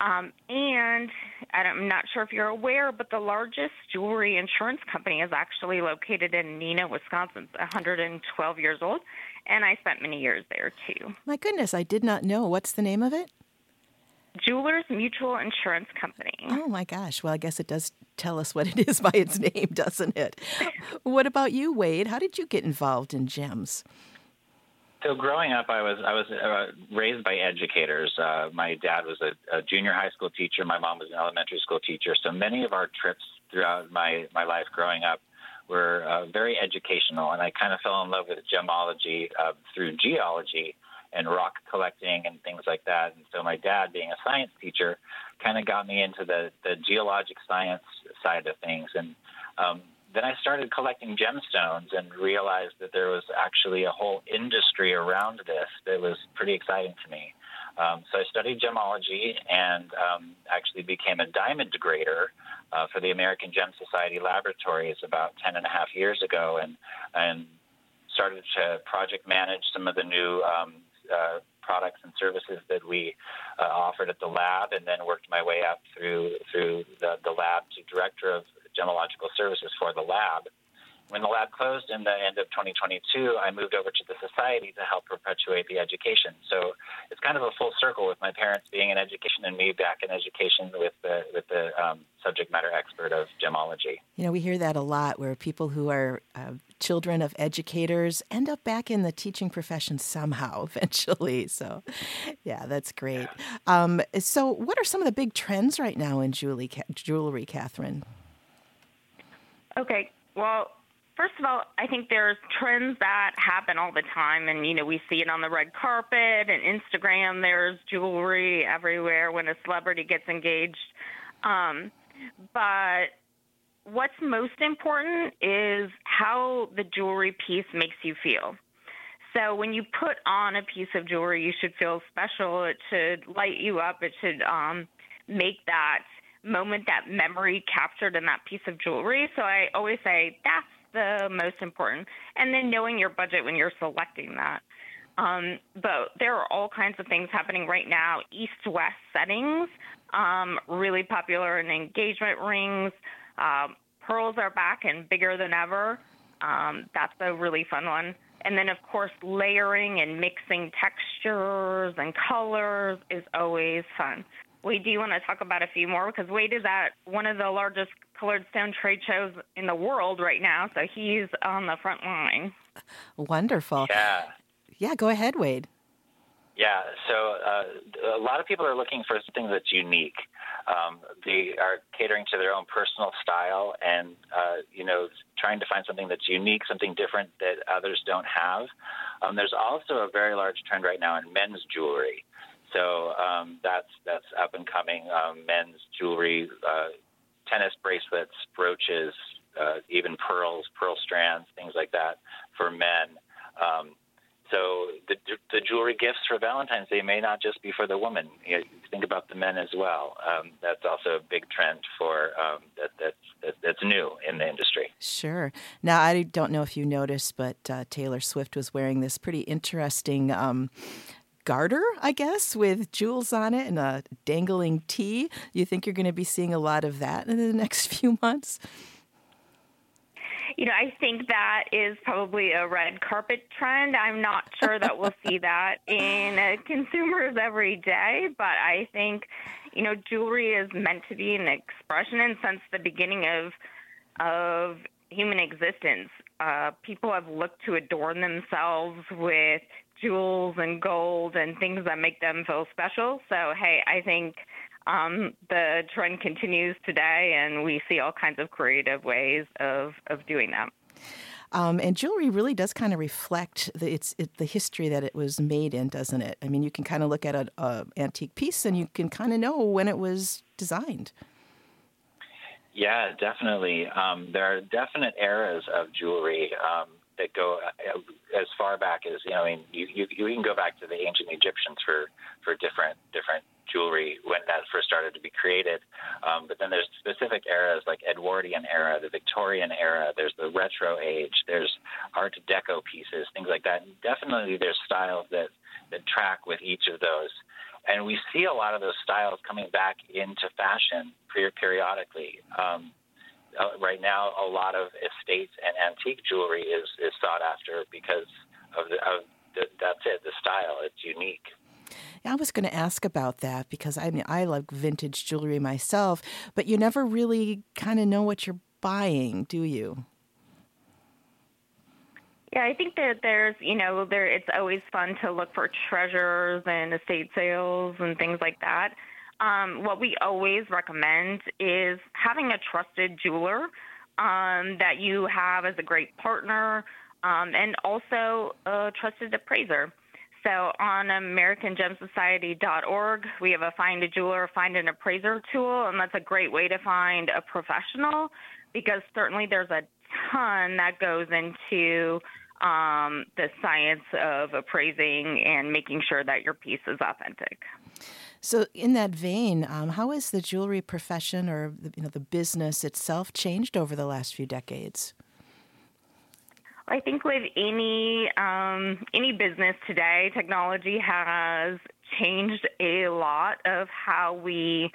and I'm not sure if you're aware, but the largest jewelry insurance company is actually located in Neenah, Wisconsin. It's 112 years old, and I spent many years there too. My goodness, I did not know. What's the name of it? Jewelers Mutual Insurance Company. Oh, my gosh. Well, I guess it does tell us what it is by its name, doesn't it? What about you, Wade? How did you get involved in gems? So growing up, I was raised by educators. My dad was a junior high school teacher. My mom was an elementary school teacher. So many of our trips throughout my life growing up were very educational, and I kind of fell in love with gemology through geology and rock collecting and things like that. And so my dad, being a science teacher, kind of got me into the geologic science side of things. And then I started collecting gemstones and realized that there was actually a whole industry around this that was pretty exciting to me. So I studied gemology and actually became a diamond degrader for the American Gem Society Laboratories about 10 and a half years ago, and started to project manage some of the new products and services that we offered at the lab, and then worked my way up through the lab to director of gemological services for the lab. When the lab closed in the end of 2022, I moved over to the society to help perpetuate the education. So it's kind of a full circle with my parents being in education and me back in education with the subject matter expert of gemology. You know, we hear that a lot, where people who are children of educators end up back in the teaching profession somehow eventually. So, yeah, that's great. So what are some of the big trends right now in jewelry, Catherine? Okay, well, first of all, I think there's trends that happen all the time, and, you know, we see it on the red carpet and Instagram. There's jewelry everywhere when a celebrity gets engaged. But what's most important is how the jewelry piece makes you feel. So when you put on a piece of jewelry, you should feel special. It should light you up. It should make that moment, that memory captured in that piece of jewelry. So I always say that's the most important. And then knowing your budget when you're selecting that. But there are all kinds of things happening right now. East-west settings, really popular in engagement rings. Pearls are back and bigger than ever. That's a really fun one. And then, of course, layering and mixing textures and colors is always fun. Wade, do you want to talk about a few more? Because Wade is at one of the largest colored stone trade shows in the world right now, so he's on the front line. Wonderful. Yeah, go ahead, Wade. Yeah, so a lot of people are looking for something that's unique. They are catering to their own personal style and, trying to find something that's unique, something different that others don't have. There's also a very large trend right now in men's jewelry. So that's up and coming. Men's jewelry, tennis bracelets, brooches, even pearls, pearl strands, things like that for men. So the jewelry gifts for Valentine's Day may not just be for the woman. You know, think about the men as well. That's also a big trend for that's new in the industry. Sure. Now, I don't know if you noticed, but Taylor Swift was wearing this pretty interesting garter, I guess, with jewels on it and a dangling T. You think you're going to be seeing a lot of that in the next few months? You know, I think that is probably a red carpet trend. I'm not sure that we'll see that in consumers every day, but I think, you know, jewelry is meant to be an expression, and since the beginning of human existence, people have looked to adorn themselves with jewels and gold and things that make them feel special. So, hey, I think the trend continues today, and we see all kinds of creative ways of doing that. And jewelry really does kind of reflect the history that it was made in, doesn't it? I mean, you can kind of look at an antique piece and you can kind of know when it was designed. Yeah, definitely. There are definite eras of jewelry that go as far back as, you know, I mean, you can go back to the ancient Egyptians for different jewelry when that first started to be created. But then there's specific eras like Edwardian era, the Victorian era, there's the retro age, there's Art Deco pieces, things like that. And definitely there's styles that track with each of those. And we see a lot of those styles coming back into fashion periodically. Right now, a lot of estate and antique jewelry is sought after because of that's it, the style. It's unique. I was going to ask about that because I like vintage jewelry myself, but you never really kind of know what you're buying, do you? Yeah, I think that there's, you know, it's always fun to look for treasures and estate sales and things like that. What we always recommend is having a trusted jeweler that you have as a great partner, and also a trusted appraiser. So on AmericanGemSociety.org, we have a Find a Jeweler, Find an Appraiser tool, and that's a great way to find a professional because certainly there's a ton that goes into the science of appraising and making sure that your piece is authentic. So in that vein, how has the jewelry profession or the business itself changed over the last few decades? I think with any business today, technology has changed a lot of how we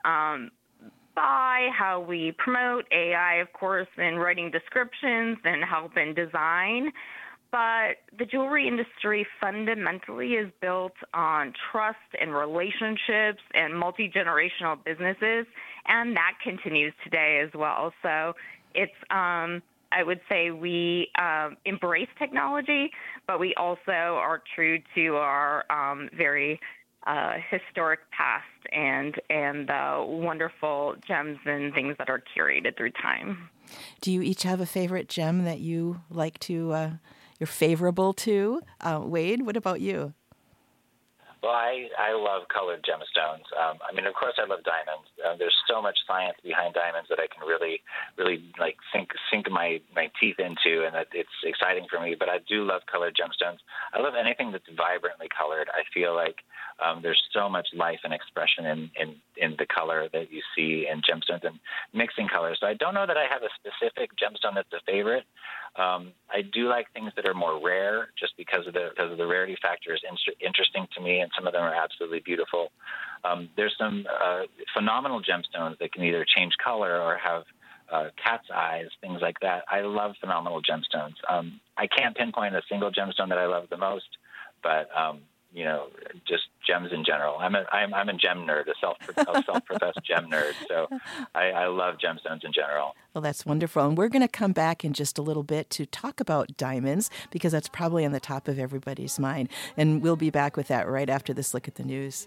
buy, how we promote. AI, of course, in writing descriptions and help in design. But the jewelry industry fundamentally is built on trust and relationships and multi-generational businesses, and that continues today as well. So it's I would say we embrace technology, but we also are true to our very historic past and the wonderful gems and things that are curated through time. Do you each have a favorite gem that you like to, you're favorable to? Wade, what about you? Well, I love colored gemstones. I mean, of course, I love diamonds. There's so much science behind diamonds that I can really like sink my teeth into, and it's exciting for me. But I do love colored gemstones. I love anything that's vibrantly colored. I feel like there's so much life and expression in the color that you see in gemstones and mixing colors. So I don't know that I have a specific gemstone that's a favorite. I do like things that are more rare, just because of the rarity factor is interesting to me, and some of them are absolutely beautiful. There's some phenomenal gemstones that can either change color or have cat's eyes, things like that. I love phenomenal gemstones. I can't pinpoint a single gemstone that I love the most, but just gems in general. I'm a gem nerd, a self-professed gem nerd. So I love gemstones in general. Well, that's wonderful. And we're going to come back in just a little bit to talk about diamonds because that's probably on the top of everybody's mind. And we'll be back with that right after this look at the news.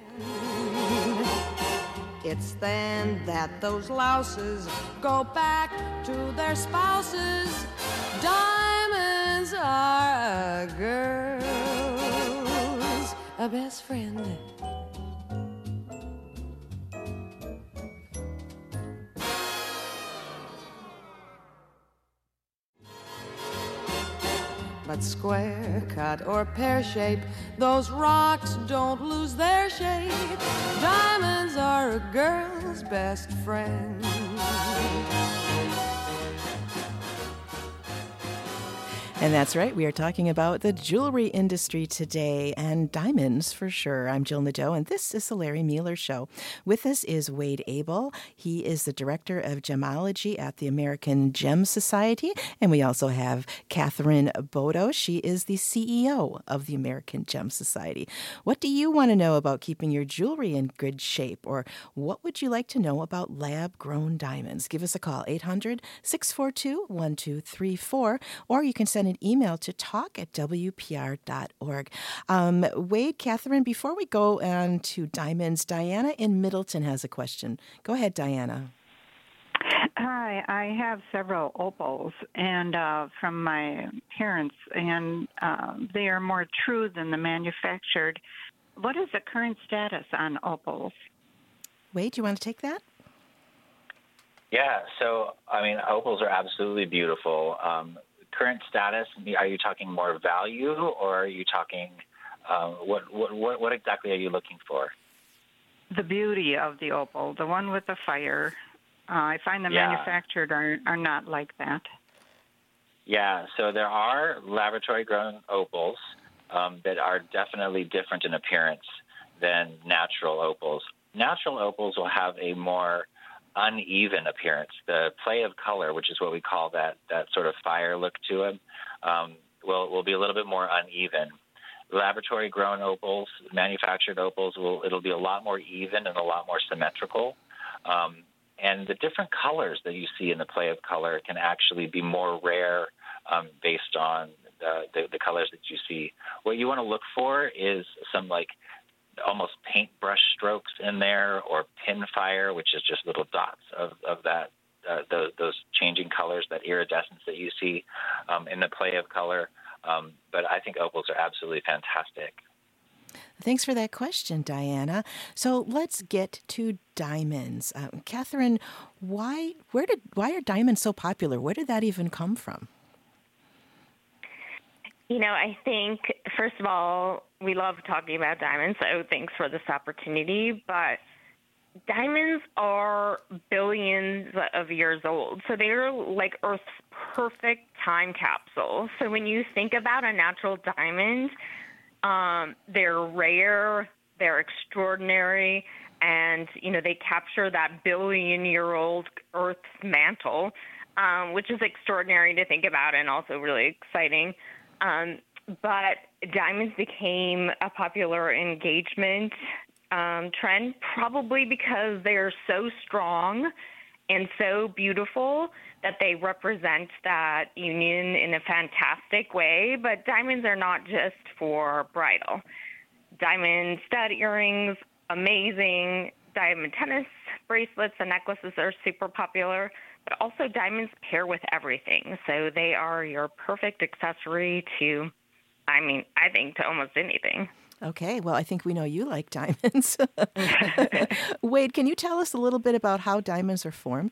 It's then that those louses go back to their spouses. Diamonds are a girl's a best friend. But not square cut or pear shape. Those rocks don't lose their shape. Diamonds are a girl's best friend. And that's right. We are talking about the jewelry industry today and diamonds for sure. I'm Jill Nadeau, and this is the Larry Mueller Show. With us is Wade Abel. He is the director of gemology at the American Gem Society. And we also have Catherine Bodo. She is the CEO of the American Gem Society. What do you want to know about keeping your jewelry in good shape? Or what would you like to know about lab-grown diamonds? Give us a call, 800-642-1234, or you can send an email to talk@wpr.org. Wade, Catherine, before we go on to diamonds, Diana in Middleton has a question. Go ahead, Diana. Hi, I have several opals and from my parents, and they are more true than the manufactured. What is the current status on opals? Wade, do you want to take that? Yeah, so, I mean, opals are absolutely beautiful. Current status, are you talking more value, or are you talking, what exactly are you looking for? The beauty of the opal, the one with the fire. I find the manufactured are not like that. Yeah, so there are laboratory-grown opals that are definitely different in appearance than natural opals. Natural opals will have a more uneven appearance. The play of color, which is what we call that sort of fire look to it, will be a little bit more uneven. Laboratory-grown opals, manufactured opals, it'll be a lot more even and a lot more symmetrical. And the different colors that you see in the play of color can actually be more rare based on the colors that you see. What you want to look for is some almost paintbrush strokes in there, or pin fire, which is just little dots of that those changing colors, that iridescence that you see in the play of color. But I think opals are absolutely fantastic. Thanks for that question, Diana. So let's get to diamonds. Catherine, why are diamonds so popular? Where did that even come from? You know, I think, first of all, we love talking about diamonds, so thanks for this opportunity. But diamonds are billions of years old, so they're like Earth's perfect time capsule. So when you think about a natural diamond, they're rare, they're extraordinary, and, you know, they capture that billion-year-old Earth's mantle, which is extraordinary to think about and also really exciting. But diamonds became a popular engagement trend probably because they're so strong and so beautiful that they represent that union in a fantastic way. But diamonds are not just for bridal. Diamond stud earrings, amazing. Diamond tennis bracelets and necklaces are super popular. But also diamonds pair with everything. So they are your perfect accessory to, I think, to almost anything. Okay, well, I think we know you like diamonds. Wade, can you tell us a little bit about how diamonds are formed?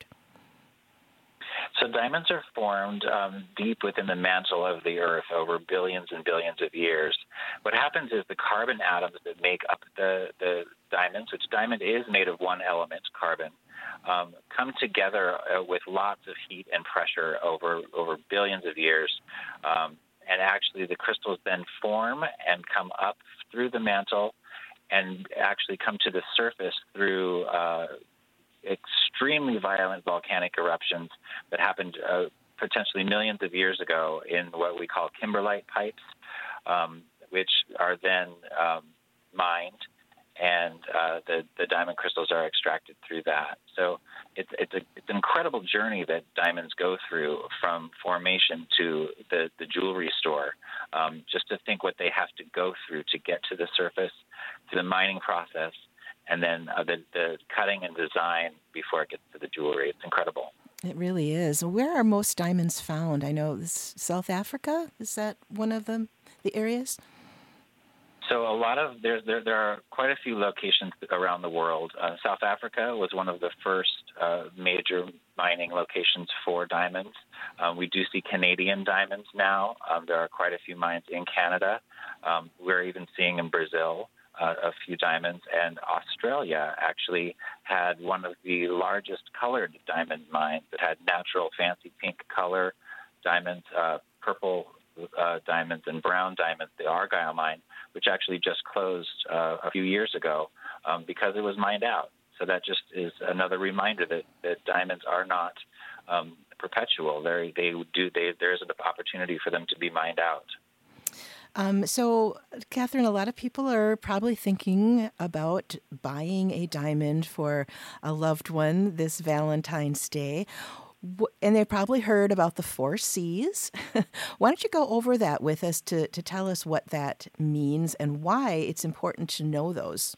So diamonds are formed deep within the mantle of the Earth over billions and billions of years. What happens is the carbon atoms that make up the diamonds, which diamond is made of one element, carbon, come together with lots of heat and pressure over billions of years. And actually the crystals then form and come up through the mantle and actually come to the surface through extremely violent volcanic eruptions that happened potentially millions of years ago in what we call kimberlite pipes, which are then mined, and the diamond crystals are extracted through that. So it's an incredible journey that diamonds go through from formation to the jewelry store. Just to think what they have to go through to get to the surface, to the mining process, and then the cutting and design before it gets to the jewelry. It's incredible. It really is. Where are most diamonds found? I know South Africa. Is that one of the areas? So a lot of there are quite a few locations around the world. South Africa was one of the first major mining locations for diamonds. We do see Canadian diamonds now. There are quite a few mines in Canada. We're even seeing in Brazil a few diamonds, and Australia actually had one of the largest colored diamond mines that had natural fancy pink color diamonds, purple diamonds, and brown diamonds, the Argyle mine, which actually just closed a few years ago because it was mined out. So that just is another reminder that diamonds are not perpetual. There is an opportunity for them to be mined out. So, Catherine, a lot of people are probably thinking about buying a diamond for a loved one this Valentine's Day. And they probably heard about the 4 C's. Why don't you go over that with us to tell us what that means and why it's important to know those?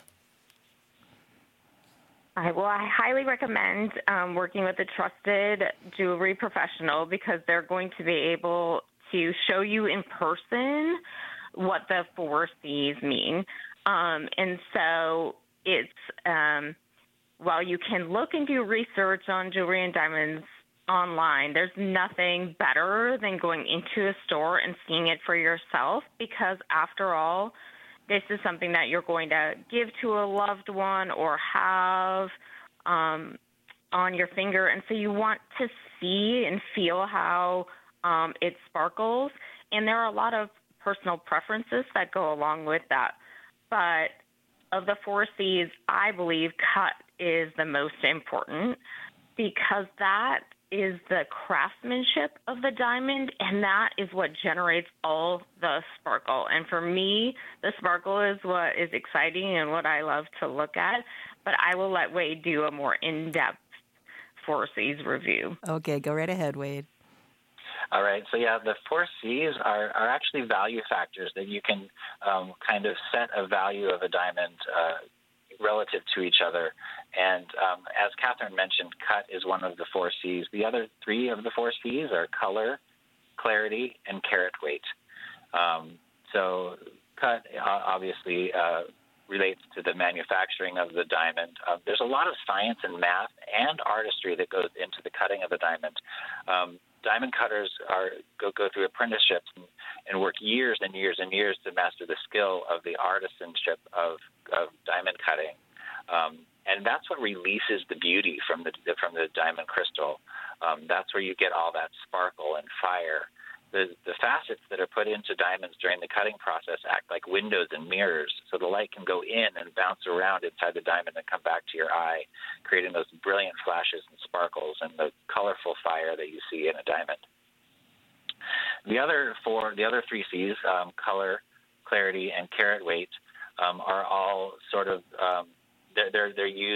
All right, well, I highly recommend working with a trusted jewelry professional because they're going to be able to show you in person what the 4 C's mean. And so it's, while you can look and do research on jewelry and diamonds online, there's nothing better than going into a store and seeing it for yourself because, after all, this is something that you're going to give to a loved one or have on your finger. And so you want to see and feel how it sparkles. And there are a lot of personal preferences that go along with that. But of the 4 C's, I believe cut is the most important because that is the craftsmanship of the diamond, and that is what generates all the sparkle. And for me, the sparkle is what is exciting and what I love to look at. But I will let Wade do a more in-depth 4 C's review. Okay, go right ahead, Wade. All right. So, yeah, the 4 C's are actually value factors that you can kind of set a value of a diamond relative to each other. And as Catherine mentioned, cut is one of the 4 C's. The other 3 of the 4 C's are color, clarity, and carat weight. So cut obviously relates to the manufacturing of the diamond. There's a lot of science and math and artistry that goes into the cutting of a diamond. Diamond cutters go through apprenticeships and work years and years and years to master the skill of the artisanship of diamond cutting. And that's what releases the beauty from the diamond crystal. That's where you get all that sparkle and fire. The facets that are put into diamonds during the cutting process act like windows and mirrors, so the light can go in and bounce around inside the diamond and come back to your eye, creating those brilliant flashes and sparkles and the colorful fire that you see in a diamond. The other 3 C's, color, clarity, and carat weight, are all sort of they're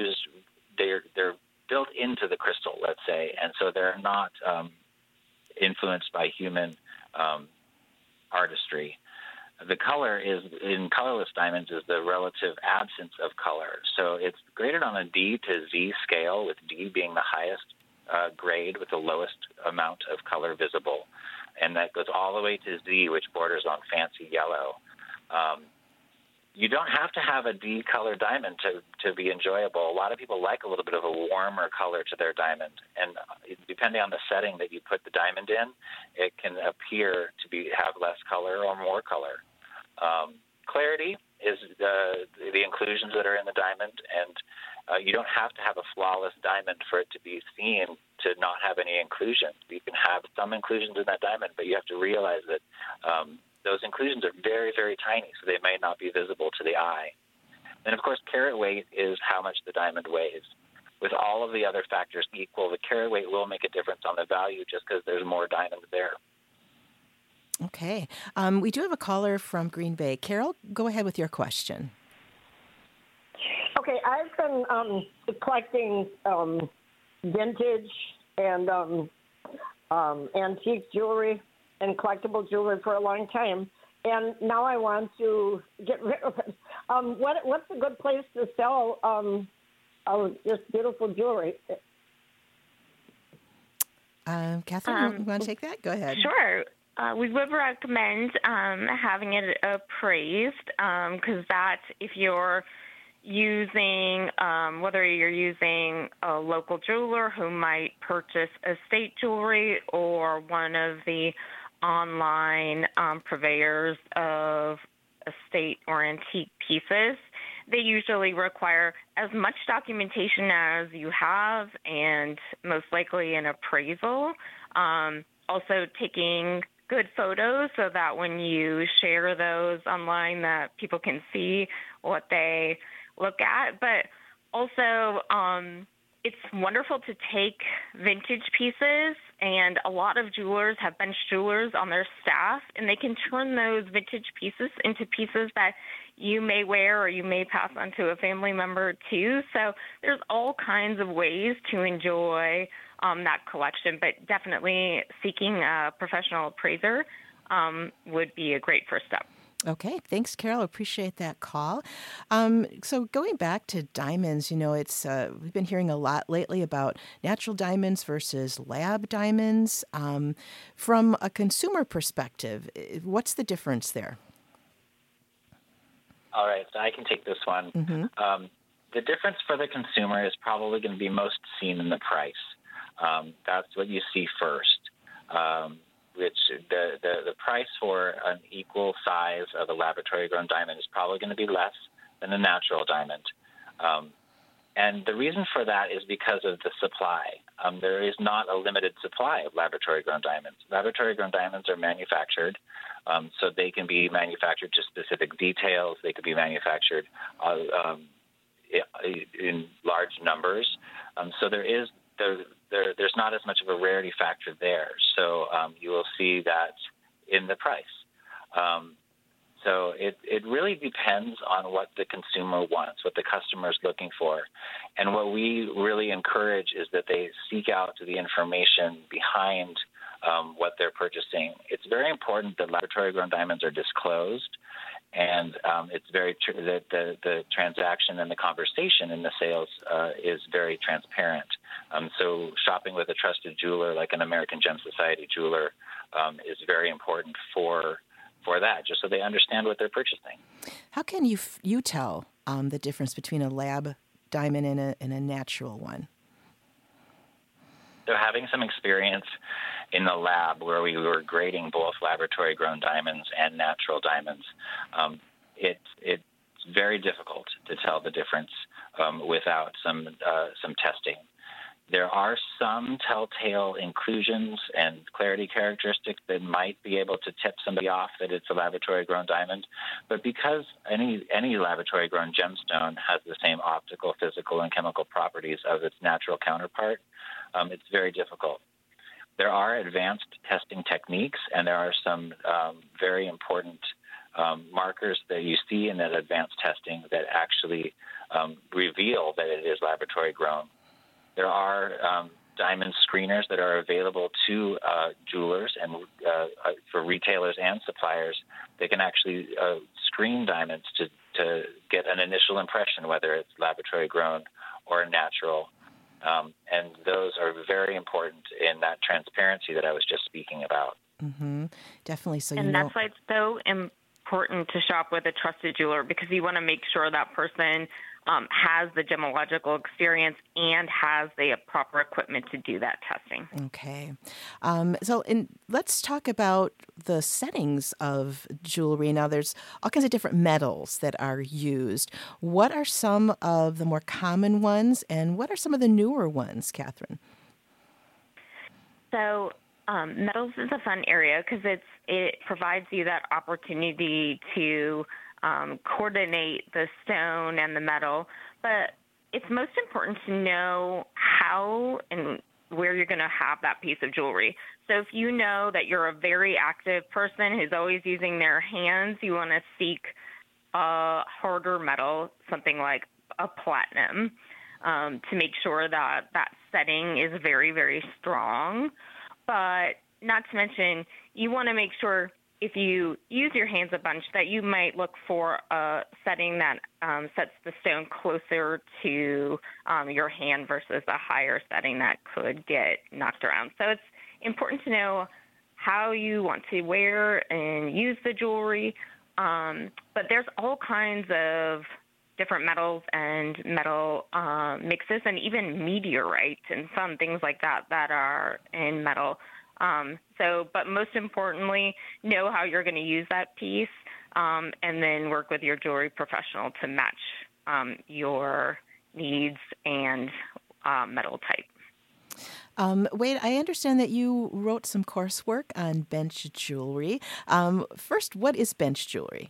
built into the crystal, let's say, and so they're not influenced by human artistry. The color in colorless diamonds is the relative absence of color. So it's graded on a D to Z scale, with D being the highest grade with the lowest amount of color visible. And that goes all the way to Z, which borders on fancy yellow. You don't have to have a D-color diamond to be enjoyable. A lot of people like a little bit of a warmer color to their diamond. And depending on the setting that you put the diamond in, it can appear to have less color or more color. Clarity is the inclusions that are in the diamond, and you don't have to have a flawless diamond for it to be seen to not have any inclusions. You can have some inclusions in that diamond, but you have to realize that those inclusions are very, very tiny, so they may not be visible to the eye. And, of course, carat weight is how much the diamond weighs. With all of the other factors equal, the carat weight will make a difference on the value just because there's more diamond there. Okay. We do have a caller from Green Bay. Carol, go ahead with your question. Okay, I've been collecting vintage and antique jewelry and collectible jewelry for a long time, and now I want to get rid of it. What's a good place to sell just beautiful jewelry? Catherine, you want to take that? Go ahead. Sure. We would recommend having it appraised because that, if you're using, whether you're using a local jeweler who might purchase estate jewelry or one of the online purveyors of estate or antique pieces, they usually require as much documentation as you have and most likely an appraisal. Also taking good photos so that when you share those online that people can see what they look at. But also it's wonderful to take vintage pieces, and a lot of jewelers have bench jewelers on their staff, and they can turn those vintage pieces into pieces that you may wear or you may pass on to a family member too. So there's all kinds of ways to enjoy that collection, but definitely seeking a professional appraiser would be a great first step. Okay, thanks, Carol. Appreciate that call. So going back to diamonds, it's we've been hearing a lot lately about natural diamonds versus lab diamonds. From a consumer perspective, what's the difference there? All right, so I can take this one. Mm-hmm. The difference for the consumer is probably going to be most seen in the price. That's what you see first. Which the price for an equal size of a laboratory-grown diamond is probably going to be less than a natural diamond. And the reason for that is because of the supply. There is not a limited supply of laboratory-grown diamonds. Laboratory-grown diamonds are manufactured, so they can be manufactured to specific details. They could be manufactured in large numbers. So there's not as much of a rarity factor there. So you will see that in the price. So it really depends on what the consumer wants, what the customer is looking for. And what we really encourage is that they seek out the information behind what they're purchasing. It's very important that laboratory-grown diamonds are disclosed, and it's very that the transaction and the conversation in the sales is very transparent. So shopping with a trusted jeweler like an American Gem Society jeweler is very important for that, just so they understand what they're purchasing. How can you tell the difference between a lab diamond and a natural one? So having some experience in the lab where we were grading both laboratory-grown diamonds and natural diamonds, it's very difficult to tell the difference without some testing. There are some telltale inclusions and clarity characteristics that might be able to tip somebody off that it's a laboratory-grown diamond, but because any laboratory-grown gemstone has the same optical, physical, and chemical properties of its natural counterpart, it's very difficult. There are advanced testing techniques, and there are some very important markers that you see in that advanced testing that actually reveal that it is laboratory-grown. There are diamond screeners that are available to jewelers and for retailers and suppliers. They can actually screen diamonds to get an initial impression whether it's laboratory-grown or natural. And those are very important in that transparency that I was just speaking about. Mm-hmm. Definitely. So and that's why it's so important to shop with a trusted jeweler, because you want to make sure that person has the gemological experience and has the proper equipment to do that testing. Okay. Let's talk about the settings of jewelry. Now, there's all kinds of different metals that are used. What are some of the more common ones, and what are some of the newer ones, Catherine? So metals is a fun area because it provides you that opportunity to coordinate the stone and the metal, but it's most important to know how and where you're going to have that piece of jewelry. So if you know that you're a very active person who's always using their hands, you want to seek a harder metal, something like a platinum, to make sure that that setting is very, very strong. But not to mention, you want to make sure if you use your hands a bunch that you might look for a setting that sets the stone closer to your hand versus a higher setting that could get knocked around. So it's important to know how you want to wear and use the jewelry. But there's all kinds of different metals and metal mixes, and even meteorite and some things like that are in metal. But most importantly, know how you're going to use that piece, and then work with your jewelry professional to match your needs and metal type. Wade, I understand that you wrote some coursework on bench jewelry. First, what is bench jewelry?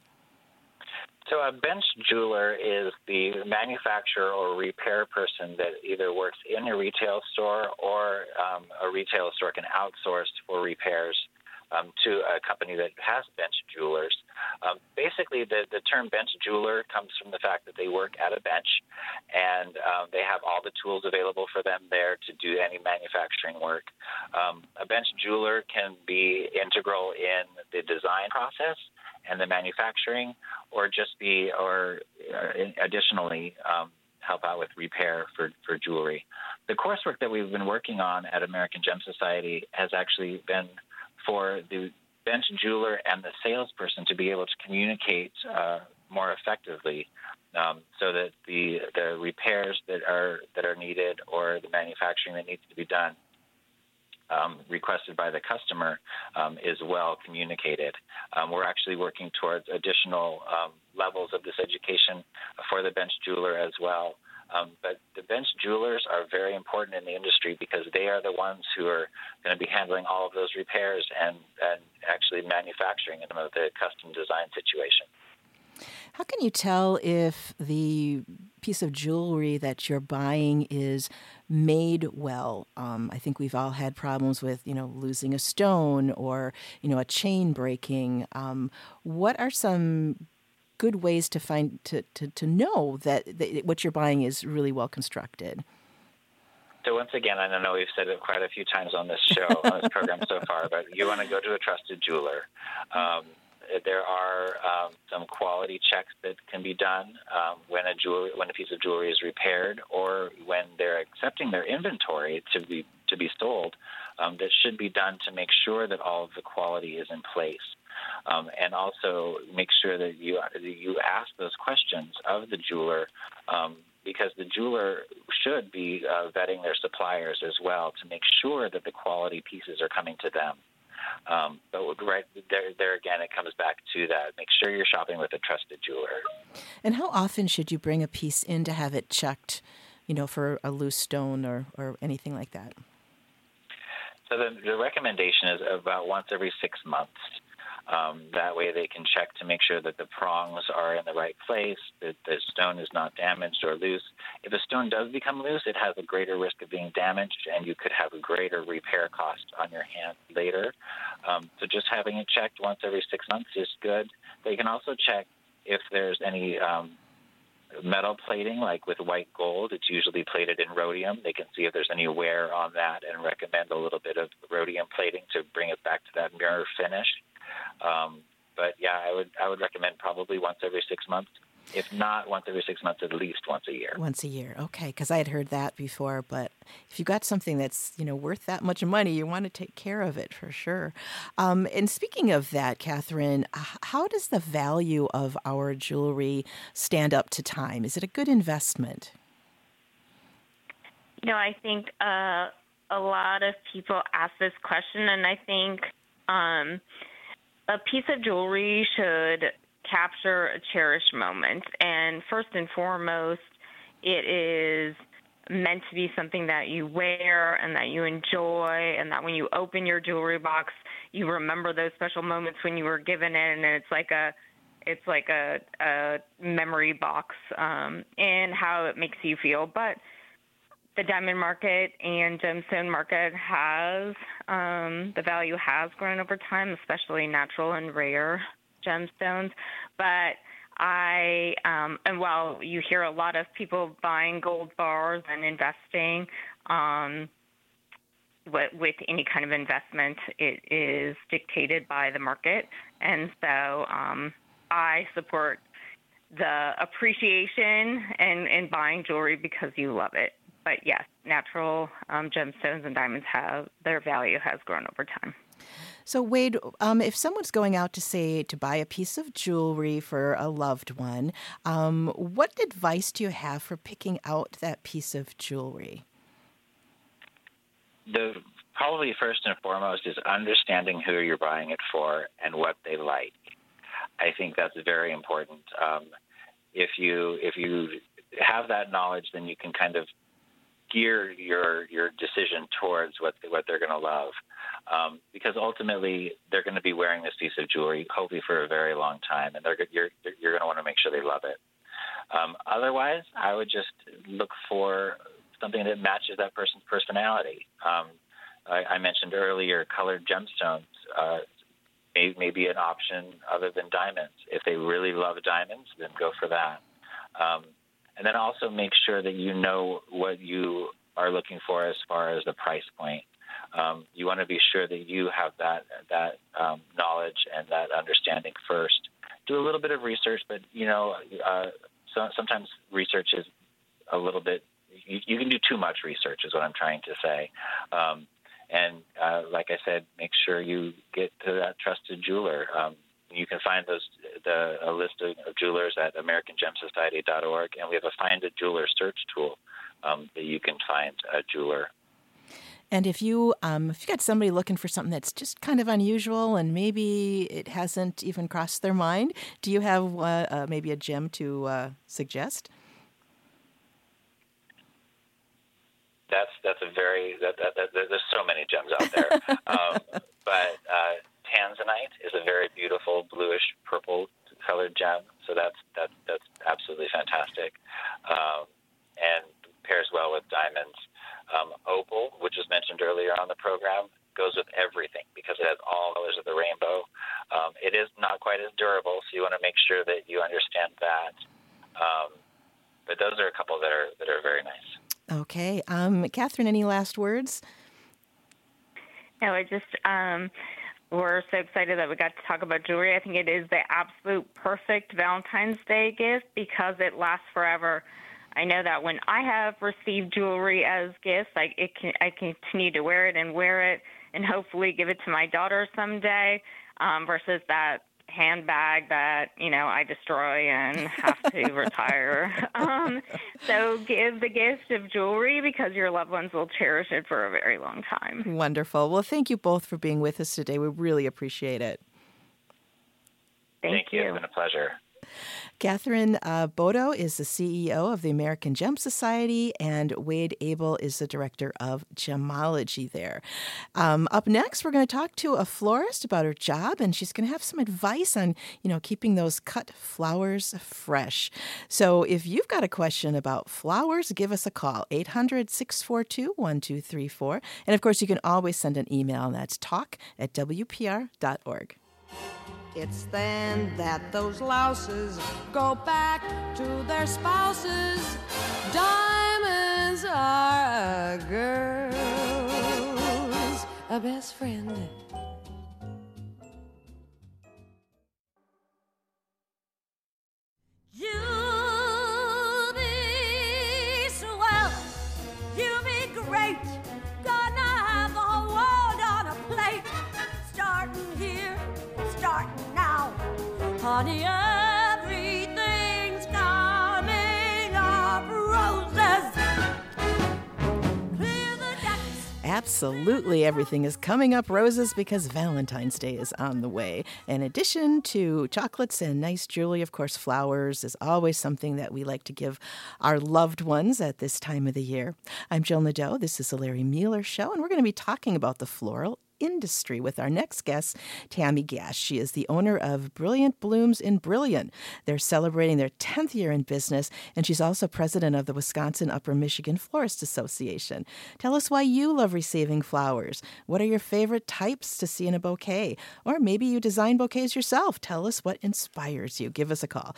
So a bench jeweler is the manufacturer or repair person that either works in a retail store or a retail store can outsource for repairs to a company that has bench jewelers. Basically, the term bench jeweler comes from the fact that they work at a bench and they have all the tools available for them there to do any manufacturing work. A bench jeweler can be integral in the design process and the manufacturing, or just be, or additionally help out with repair for jewelry. The coursework that we've been working on at American Gem Society has actually been for the bench jeweler and the salesperson to be able to communicate more effectively, so that the repairs that are needed or the manufacturing that needs to be done requested by the customer is well communicated. We're actually working towards additional levels of this education for the bench jeweler as well. But the bench jewelers are very important in the industry because they are the ones who are going to be handling all of those repairs and actually manufacturing in the custom design situation. How can you tell if the piece of jewelry that you're buying is made well? I think we've all had problems with, losing a stone or, a chain breaking. What are some good ways to find to know that what you're buying is really well constructed? So once again, I know we've said it quite a few times on this show, on this program so far, but you want to go to a trusted jeweler. There are some quality checks that can be done when a piece of jewelry is repaired, or when they're accepting their inventory to be sold. That should be done to make sure that all of the quality is in place, and also make sure that you ask those questions of the jeweler, because the jeweler should be vetting their suppliers as well to make sure that the quality pieces are coming to them. But right there again, it comes back to that. Make sure you're shopping with a trusted jeweler. And how often should you bring a piece in to have it checked, for a loose stone or anything like that? So the recommendation is about once every 6 months. That way they can check to make sure that the prongs are in the right place, that the stone is not damaged or loose. If a stone does become loose, it has a greater risk of being damaged, and you could have a greater repair cost on your hand later. So just having it checked once every 6 months is good. They can also check if there's any metal plating, like with white gold. It's usually plated in rhodium. They can see if there's any wear on that and recommend a little bit of rhodium plating to bring it back to that mirror finish. But yeah, I would recommend probably once every 6 months. If not once every 6 months, at least once a year. Once a year, okay, because I had heard that before. But if you got something that's worth that much money, you want to take care of it for sure. And speaking of that, Catherine, how does the value of our jewelry stand up to time? Is it a good investment? I think a lot of people ask this question, and I think a piece of jewelry should capture a cherished moment. And first and foremost, it is meant to be something that you wear and that you enjoy, and that when you open your jewelry box, you remember those special moments when you were given it, and it's like a memory box, and how it makes you feel. But the diamond market and gemstone market the value has grown over time, especially natural and rare gemstones. But and while you hear a lot of people buying gold bars and investing, with any kind of investment, it is dictated by the market. And so I support the appreciation and buying jewelry because you love it. But yes, natural gemstones and diamonds their value has grown over time. So, Wade, if someone's going out to buy a piece of jewelry for a loved one, what advice do you have for picking out that piece of jewelry? Probably first and foremost is understanding who you're buying it for and what they like. I think that's very important. If you have that knowledge, then you can kind of gear your decision towards what they're going to love, because ultimately they're going to be wearing this piece of jewelry hopefully for a very long time, and you're going to want to make sure they love it. Otherwise, I would just look for something that matches that person's personality. I mentioned earlier colored gemstones may be an option other than diamonds. If they really love diamonds, then go for that. And then also make sure that you know what you are looking for as far as the price point. You want to be sure that you have that knowledge and that understanding first. Do a little bit of research, but sometimes research is a little bit. You can do too much research, is what I'm trying to say. And like I said, make sure you get to that trusted jeweler. You can find a list of jewelers at AmericanGemSociety.org, and we have a Find a Jeweler search tool that you can find a jeweler. And if you got somebody looking for something that's just kind of unusual and maybe it hasn't even crossed their mind, do you have maybe a gem to suggest? That's there's so many gems out there, but tanzanite is a very beautiful bluish purple colored gem, so that's absolutely fantastic, and pairs well with diamonds. Opal, which was mentioned earlier on the program, goes with everything because it has all colors of the rainbow. It is not quite as durable, so you want to make sure that you understand that. But those are a couple that are very nice. Okay. Catherine, any last words? No, we're so excited that we got to talk about jewelry. I think it is the absolute perfect Valentine's Day gift because it lasts forever. I know that when I have received jewelry as gifts, I continue to wear it and hopefully give it to my daughter someday, versus that handbag that, I destroy and have to retire. So give the gift of jewelry because your loved ones will cherish it for a very long time. Wonderful. Well, thank you both for being with us today. We really appreciate it. Thank you. It's been a pleasure. Catherine Bodo is the CEO of the American Gem Society, and Wade Abel is the director of gemology there. Up next, we're going to talk to a florist about her job, and she's going to have some advice on, keeping those cut flowers fresh. So if you've got a question about flowers, give us a call, 800-642-1234. And, of course, you can always send an email, and that's talk@wpr.org. It's then that those louses go back to their spouses. Diamonds are a girl's best friend. You'll be swell, you'll be great, gonna have the whole world on a plate, starting here, starting now, honey, everything's coming up roses. Clear the decks. Absolutely, everything is coming up roses because Valentine's Day is on the way. In addition to chocolates and nice jewelry, of course, flowers is always something that we like to give our loved ones at this time of the year. I'm Jill Nadeau. This is the Larry Mueller Show, and we're going to be talking about the floral industry with our next guest, Tammy Gash. She is the owner of Brilliant Blooms in Brilliant. They're celebrating their 10th year in business, and she's also president of the Wisconsin Upper Michigan Florist Association. Tell us why you love receiving flowers. What are your favorite types to see in a bouquet? Or maybe you design bouquets yourself. Tell us what inspires you. Give us a call,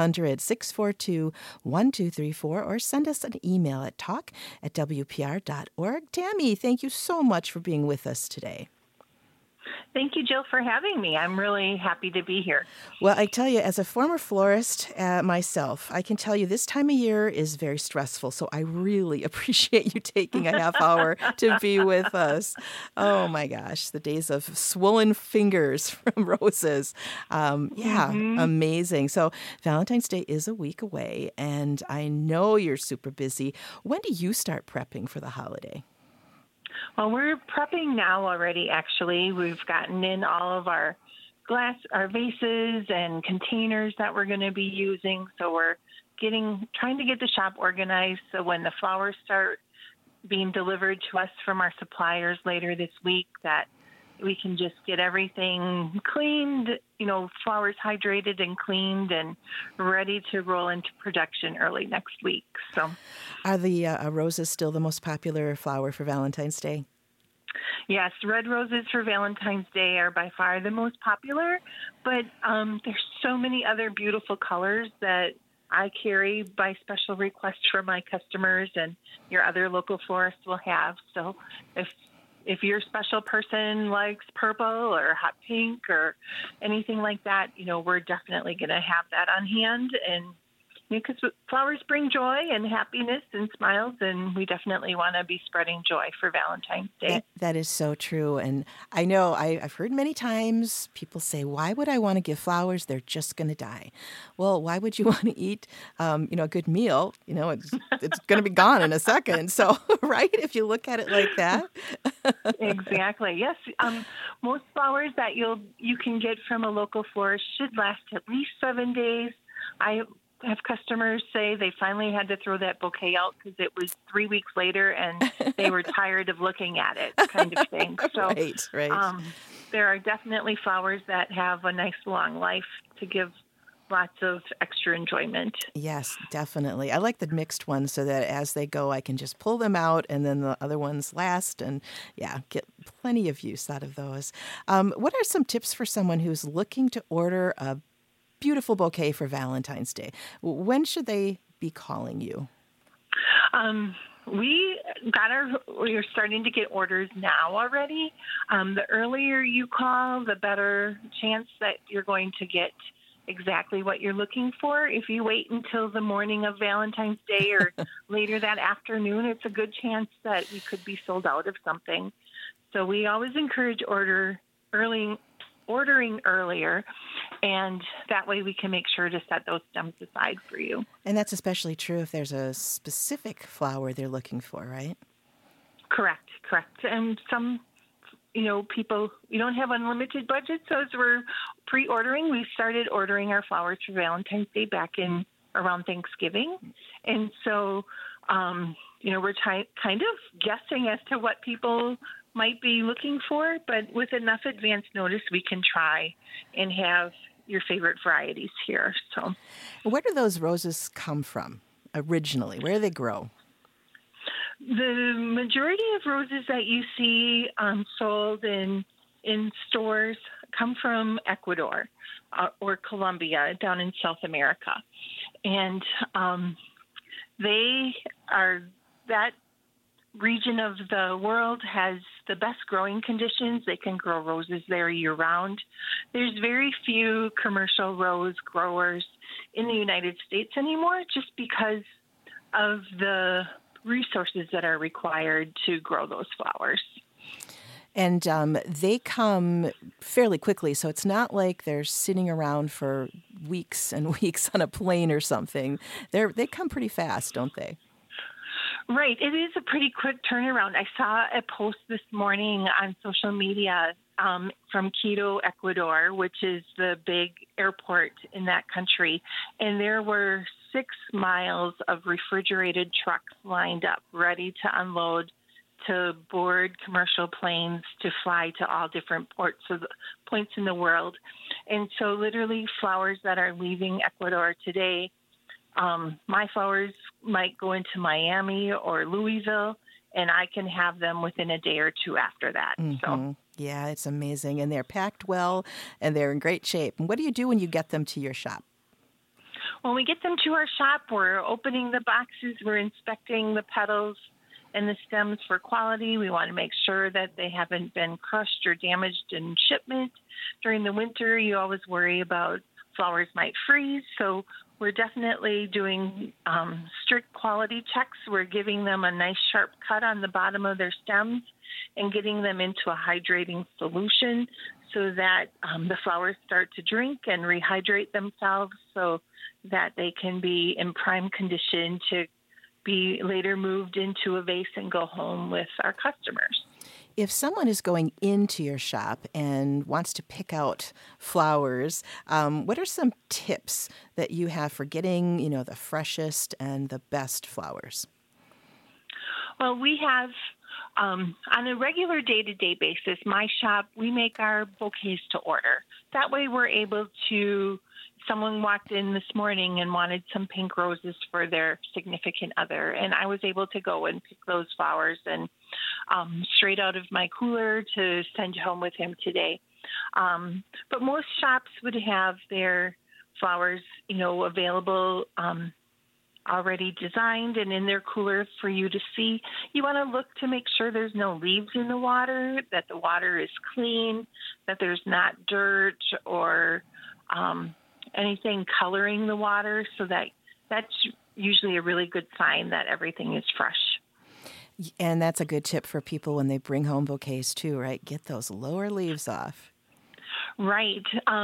800-642-1234, or send us an email at talk@wpr.org. Tammy, thank you so much for being with us today. Thank you, Jill, for having me. I'm really happy to be here. Well, I tell you, as a former florist myself, I can tell you this time of year is very stressful. So I really appreciate you taking a half hour to be with us. Oh my gosh, the days of swollen fingers from roses. Amazing. So Valentine's Day is a week away, and I know you're super busy. When do you start prepping for the holiday? Well, we're prepping now already, actually. We've gotten in all of our vases and containers that we're going to be using. So we're trying to get the shop organized so when the flowers start being delivered to us from our suppliers later this week, that we can just get everything cleaned, flowers hydrated and cleaned and ready to roll into production early next week. So, are the roses still the most popular flower for Valentine's Day? Yes, red roses for Valentine's Day are by far the most popular, but there's so many other beautiful colors that I carry by special request for my customers, and your other local florists will have. So if your special person likes purple or hot pink or anything like that, we're definitely going to have that on hand. And because flowers bring joy and happiness and smiles, and we definitely want to be spreading joy for Valentine's Day. That is so true. And I know I've heard many times people say, why would I want to give flowers? They're just going to die. Well, why would you want to eat, a good meal? It's going to be gone in a second. So, right? If you look at it like that. Exactly. Yes. Most flowers that you can get from a local florist should last at least 7 days. I have customers say they finally had to throw that bouquet out because it was 3 weeks later and they were tired of looking at it, kind of thing. So right. There are definitely flowers that have a nice long life to give lots of extra enjoyment. Yes, definitely. I like the mixed ones so that as they go, I can just pull them out and then the other ones last and get plenty of use out of those. What are some tips for someone who's looking to order a beautiful bouquet for Valentine's Day? When should they be calling you? We're starting to get orders now already. The earlier you call, the better chance that you're going to get exactly what you're looking for. If you wait until the morning of Valentine's Day or later that afternoon, it's a good chance that we could be sold out of something. So we always encourage ordering earlier, and that way we can make sure to set those stems aside for you. And that's especially true if there's a specific flower they're looking for, right? Correct. And some, people, we don't have unlimited budgets, so as we're pre-ordering, we started ordering our flowers for Valentine's Day back in around Thanksgiving. And so, we're kind of guessing as to what people might be looking for, but with enough advance notice, we can try and have your favorite varieties here. So, where do those roses come from originally? Where do they grow? The majority of roses that you see sold in stores come from Ecuador or Colombia down in South America, and that region of the world has the best growing conditions. They can grow roses there year-round. There's very few commercial rose growers in the United States anymore just because of the resources that are required to grow those flowers. And they come fairly quickly, so it's not like they're sitting around for weeks and weeks on a plane or something. They come pretty fast, don't they? Right. It is a pretty quick turnaround. I saw a post this morning on social media from Quito, Ecuador, which is the big airport in that country. And there were 6 miles of refrigerated trucks lined up, ready to unload, to board commercial planes, to fly to all different points in the world. And so literally flowers that are leaving Ecuador today, my flowers might go into Miami or Louisville, and I can have them within a day or two after that. Mm-hmm. So, yeah, it's amazing. And they're packed well, and they're in great shape. And what do you do when you get them to your shop? When we get them to our shop, we're opening the boxes, we're inspecting the petals, and the stems for quality. We want to make sure that they haven't been crushed or damaged in shipment. During the winter, you always worry about flowers might freeze, so we're definitely doing strict quality checks. We're giving them a nice sharp cut on the bottom of their stems and getting them into a hydrating solution so that the flowers start to drink and rehydrate themselves so that they can be in prime condition to be later moved into a vase and go home with our customers. If someone is going into your shop and wants to pick out flowers, what are some tips that you have for getting, the freshest and the best flowers? Well, we have, on a regular day-to-day basis, my shop, we make our bouquets to order. That way we're able to, someone walked in this morning and wanted some pink roses for their significant other, and I was able to go and pick those flowers and straight out of my cooler to send home with him today. But most shops would have their flowers, available already designed and in their cooler for you to see. You want to look to make sure there's no leaves in the water, that the water is clean, that there's not dirt or anything coloring the water, so that's usually a really good sign that everything is fresh. And that's a good tip for people when they bring home bouquets too, right? Get those lower leaves off. Right.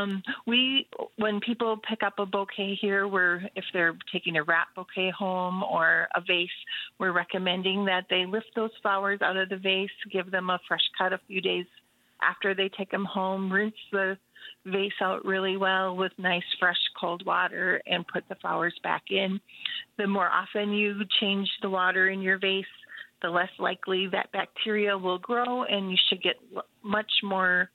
When people pick up a bouquet here, if they're taking a wrap bouquet home or a vase, we're recommending that they lift those flowers out of the vase, give them a fresh cut a few days after they take them home, rinse the vase out really well with nice, fresh, cold water, and put the flowers back in. The more often you change the water in your vase, the less likely that bacteria will grow, and you should get much more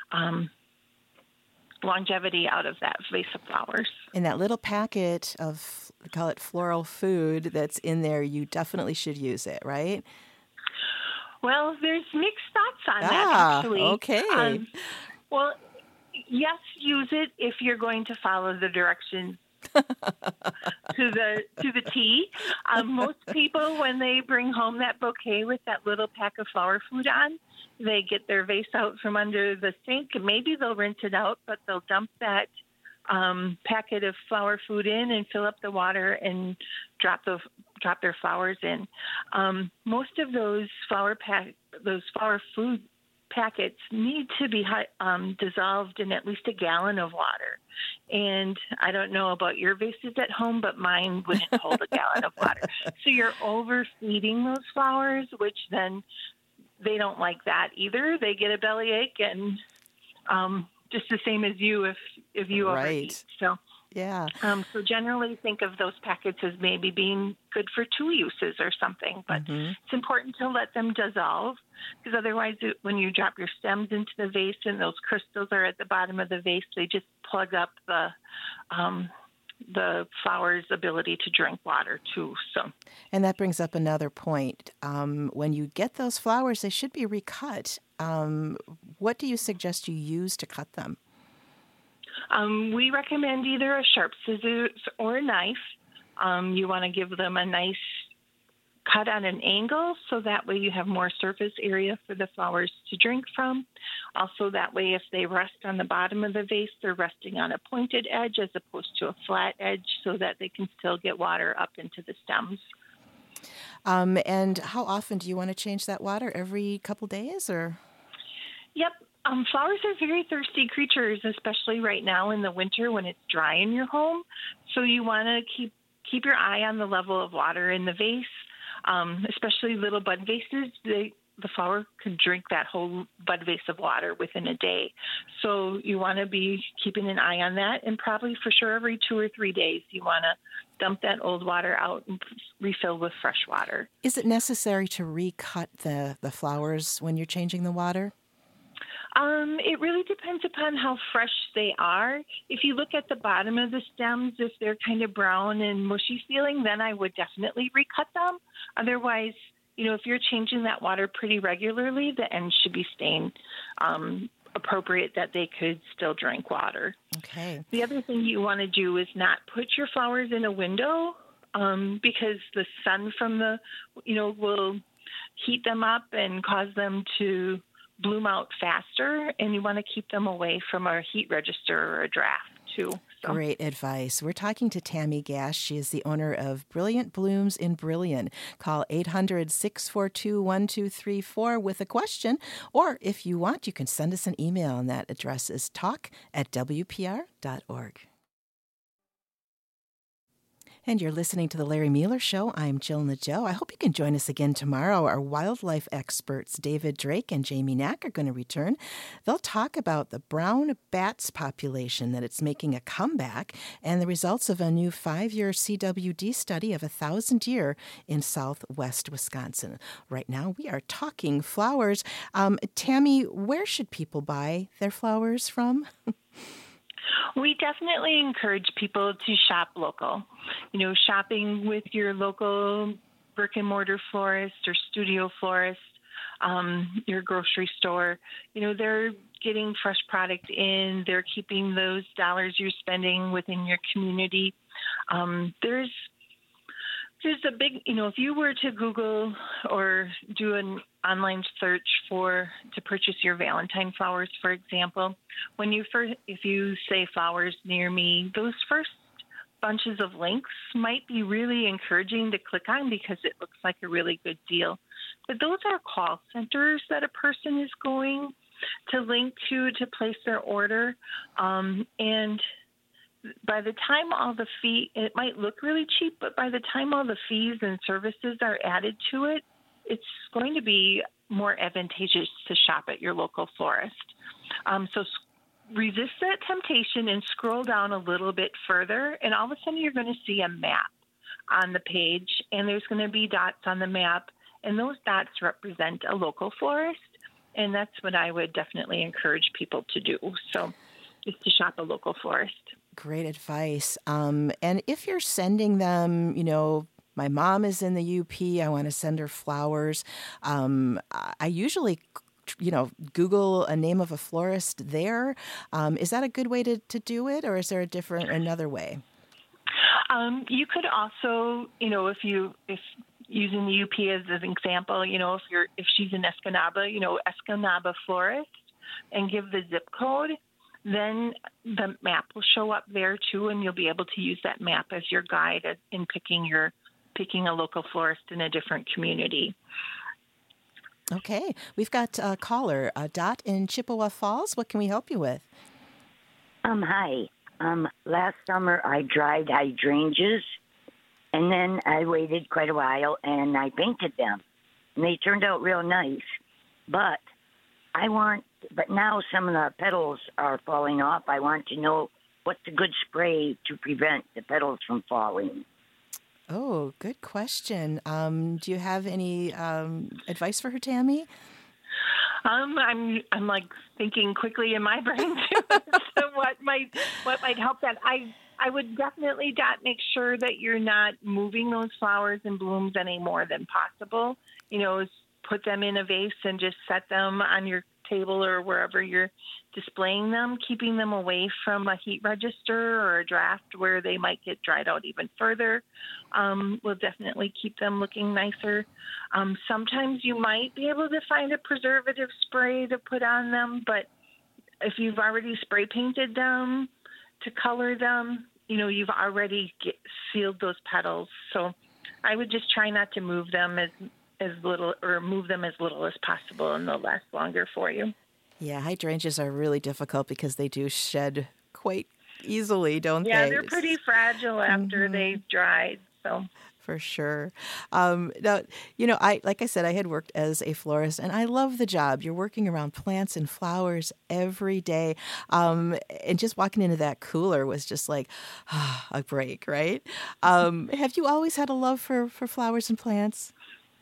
longevity out of that vase of flowers. And that little packet of, we call it floral food, that's in there, you definitely should use it, right? Well, there's mixed thoughts on that, actually. Okay. Well, yes, use it if you're going to follow the directions to the T. Most people, when they bring home that bouquet with that little pack of flower food on, they get their vase out from under the sink. Maybe they'll rinse it out, but they'll dump that packet of flower food in and fill up the water and drop their flowers in. Most of those flower food packets need to be dissolved in at least a gallon of water. And I don't know about your vases at home, but mine wouldn't hold a gallon of water. So you're overfeeding those flowers, which then they don't like that either. They get a bellyache, and just the same as you if you overeat. So yeah. So generally think of those packets as maybe being good for 2 uses or something, but it's important to let them dissolve, because otherwise when you drop your stems into the vase and those crystals are at the bottom of the vase, they just plug up the flower's ability to drink water too. So, and that brings up another point. When you get those flowers, they should be recut. What do you suggest you use to cut them? We recommend either a sharp scissors or a knife. You want to give them a nice cut on an angle, so that way you have more surface area for the flowers to drink from. Also, that way if they rest on the bottom of the vase, they're resting on a pointed edge as opposed to a flat edge, so that they can still get water up into the stems. And how often do you want to change that water? Every couple days, or? Yep. Flowers are very thirsty creatures, especially right now in the winter when it's dry in your home. So you want to keep your eye on the level of water in the vase, especially little bud vases. The flower can drink that whole bud vase of water within a day. So you want to be keeping an eye on that, and probably for sure every 2 or 3 days you want to dump that old water out and refill with fresh water. Is it necessary to recut the flowers when you're changing the water? It really depends upon how fresh they are. If you look at the bottom of the stems, if they're kind of brown and mushy feeling, then I would definitely recut them. Otherwise, if you're changing that water pretty regularly, the ends should be staying appropriate, that they could still drink water. Okay. The other thing you want to do is not put your flowers in a window, because the sun from will heat them up and cause them to bloom out faster, and you want to keep them away from a heat register or a draft too. So. Great advice. We're talking to Tammy Gash. She is the owner of Brilliant Blooms in Brillion. Call 800-642-1234 with a question, or if you want, you can send us an email, and that address is talk@wpr.org. And you're listening to The Larry Mueller Show. I'm Jill Nadeau. I hope you can join us again tomorrow. Our wildlife experts, David Drake and Jamie Knack, are going to return. They'll talk about the brown bats population, that it's making a comeback, and the results of a new 5-year CWD study of 1,000 deer in southwest Wisconsin. Right now, we are talking flowers. Tammy, where should people buy their flowers from? We definitely encourage people to shop local. Shopping with your local brick and mortar florist or studio florist, your grocery store, they're getting fresh product in, they're keeping those dollars you're spending within your community. There's a big, if you were to Google or do an online search to purchase your Valentine flowers, for example, if you say flowers near me, those first bunches of links might be really encouraging to click on because it looks like a really good deal. But those are call centers that a person is going to link to place their order. And by the time it might look really cheap, but by the time all the fees and services are added to it, it's going to be more advantageous to shop at your local florist. So resist that temptation and scroll down a little bit further, and all of a sudden you're going to see a map on the page, and there's going to be dots on the map, and those dots represent a local florist, and that's what I would definitely encourage people to do. So is to shop a local florist. Great advice. And if you're sending them, my mom is in the UP, I want to send her flowers. I usually, Google a name of a florist there. Is that a good way to do it, or is there another way? You could also, if using the UP as an example, if she's in Escanaba, Escanaba florist, and give the zip code, then the map will show up there too, and you'll be able to use that map as your guide in picking a local florist in a different community. Okay. We've got a caller, Dot in Chippewa Falls. What can we help you with? Hi. Last summer I dried hydrangeas, and then I waited quite a while, and I painted them. And they turned out real nice. But now some of the petals are falling off. I want to know what's a good spray to prevent the petals from falling. Oh, good question. Do you have any advice for her, Tammy? I'm like thinking quickly in my brain too. So what might help that? I would definitely make sure that you're not moving those flowers and blooms any more than possible. Put them in a vase and just set them on your table or wherever you're displaying them, keeping them away from a heat register or a draft where they might get dried out even further. Will definitely keep them looking nicer. Sometimes you might be able to find a preservative spray to put on them, but if you've already spray painted them to color them, you've already sealed those petals. So I would just try not to move them as little, or move them as little as possible, and they'll last longer for you. Yeah, hydrangeas are really difficult because they do shed quite easily, don't they? Yeah, they're pretty fragile after they've dried. So for sure. Now, like I said, I had worked as a florist, and I love the job. You're working around plants and flowers every day, and just walking into that cooler was just like a break, right? Have you always had a love for flowers and plants?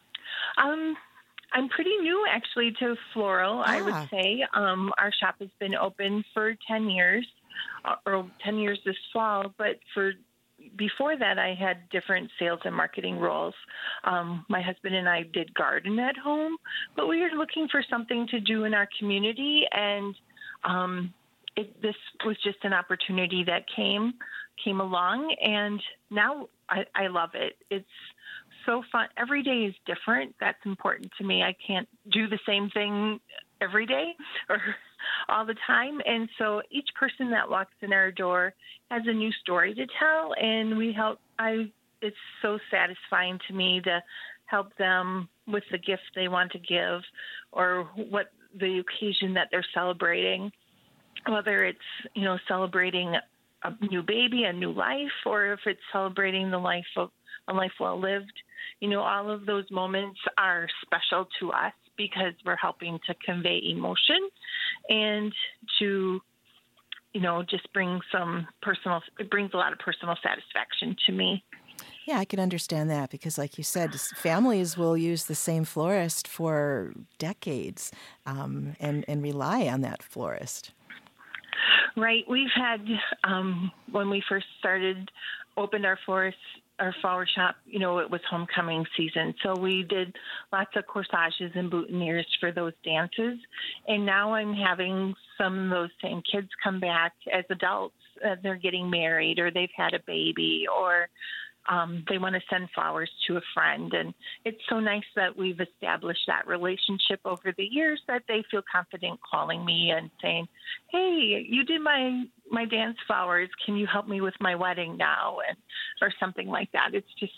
I'm pretty new, actually, to floral, I would say. Our shop has been open for 10 years, or 10 years this fall, but before that, I had different sales and marketing roles. My husband and I did garden at home, but we were looking for something to do in our community, and this was just an opportunity that came along, and now I love it. It's so fun. Every day is different. That's important to me. I can't do the same thing every day or all the time. And so each person that walks in our door has a new story to tell, and it's so satisfying to me to help them with the gift they want to give or what the occasion that they're celebrating, whether it's, celebrating a new baby, a new life, or if it's celebrating a life well lived. All of those moments are special to us because we're helping to convey emotion and to, just bring it brings a lot of personal satisfaction to me. Yeah, I can understand that because, like you said, families will use the same florist for decades and rely on that florist. Right. We've had, when we first opened our flower shop, it was homecoming season. So we did lots of corsages and boutonnieres for those dances. And now I'm having some of those same kids come back as adults. They're getting married or they've had a baby or they want to send flowers to a friend. And it's so nice that we've established that relationship over the years that they feel confident calling me and saying, hey, you did my dance flowers. Can you help me with my wedding now? Or something like that. It's just,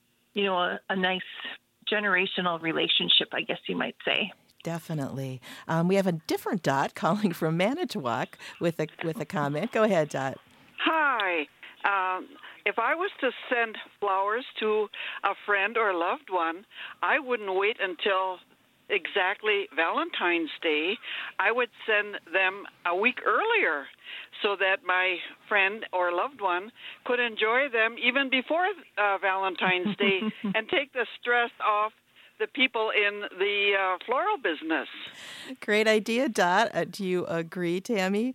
a nice generational relationship, I guess you might say. Definitely. We have a different Dot calling from Manitowoc with a comment. Go ahead, Dot. Hi. If I was to send flowers to a friend or loved one, I wouldn't wait until exactly Valentine's Day. I would send them a week earlier so that my friend or loved one could enjoy them even before Valentine's Day and take the stress off the people in the floral business. Great idea, Dot. Do you agree, Tammy?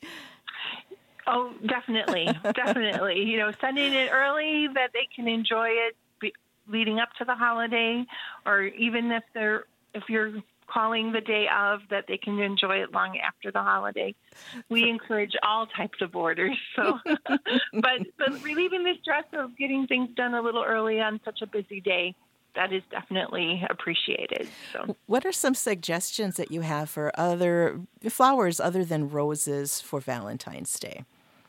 Oh, definitely. Definitely. Sending it early that they can enjoy it leading up to the holiday, or even if you're calling the day of, that they can enjoy it long after the holiday. We encourage all types of orders. So, but relieving the stress of getting things done a little early on such a busy day, that is definitely appreciated. So, what are some suggestions that you have for other flowers other than roses for Valentine's Day?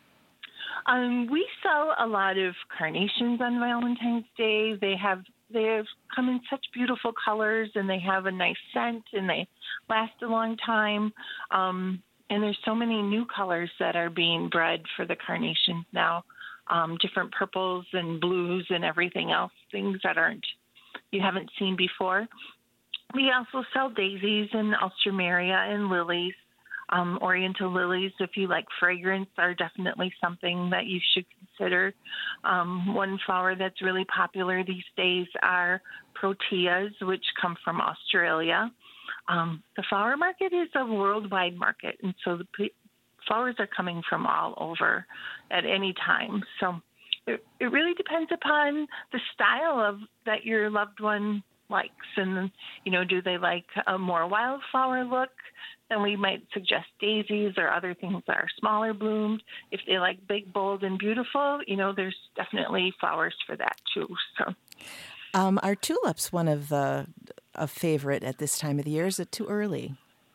We sell a lot of carnations on Valentine's Day. They have come in such beautiful colors, and they have a nice scent, and they last a long time. And there's so many new colors that are being bred for the carnations now, different purples and blues and everything else, things that you haven't seen before. We also sell daisies and alstroemeria and lilies. Oriental lilies, if you like fragrance, are definitely something that you should consider. One flower that's really popular these days are proteas, which come from Australia. The flower market is a worldwide market, and so the flowers are coming from all over at any time. So it really depends upon the style that your loved one likes. And, do they like a more wildflower look? Then we might suggest daisies or other things that are smaller bloomed. If they like big, bold, and beautiful, there's definitely flowers for that too. So, are tulips one of a favorite at this time of the year? Is it too early?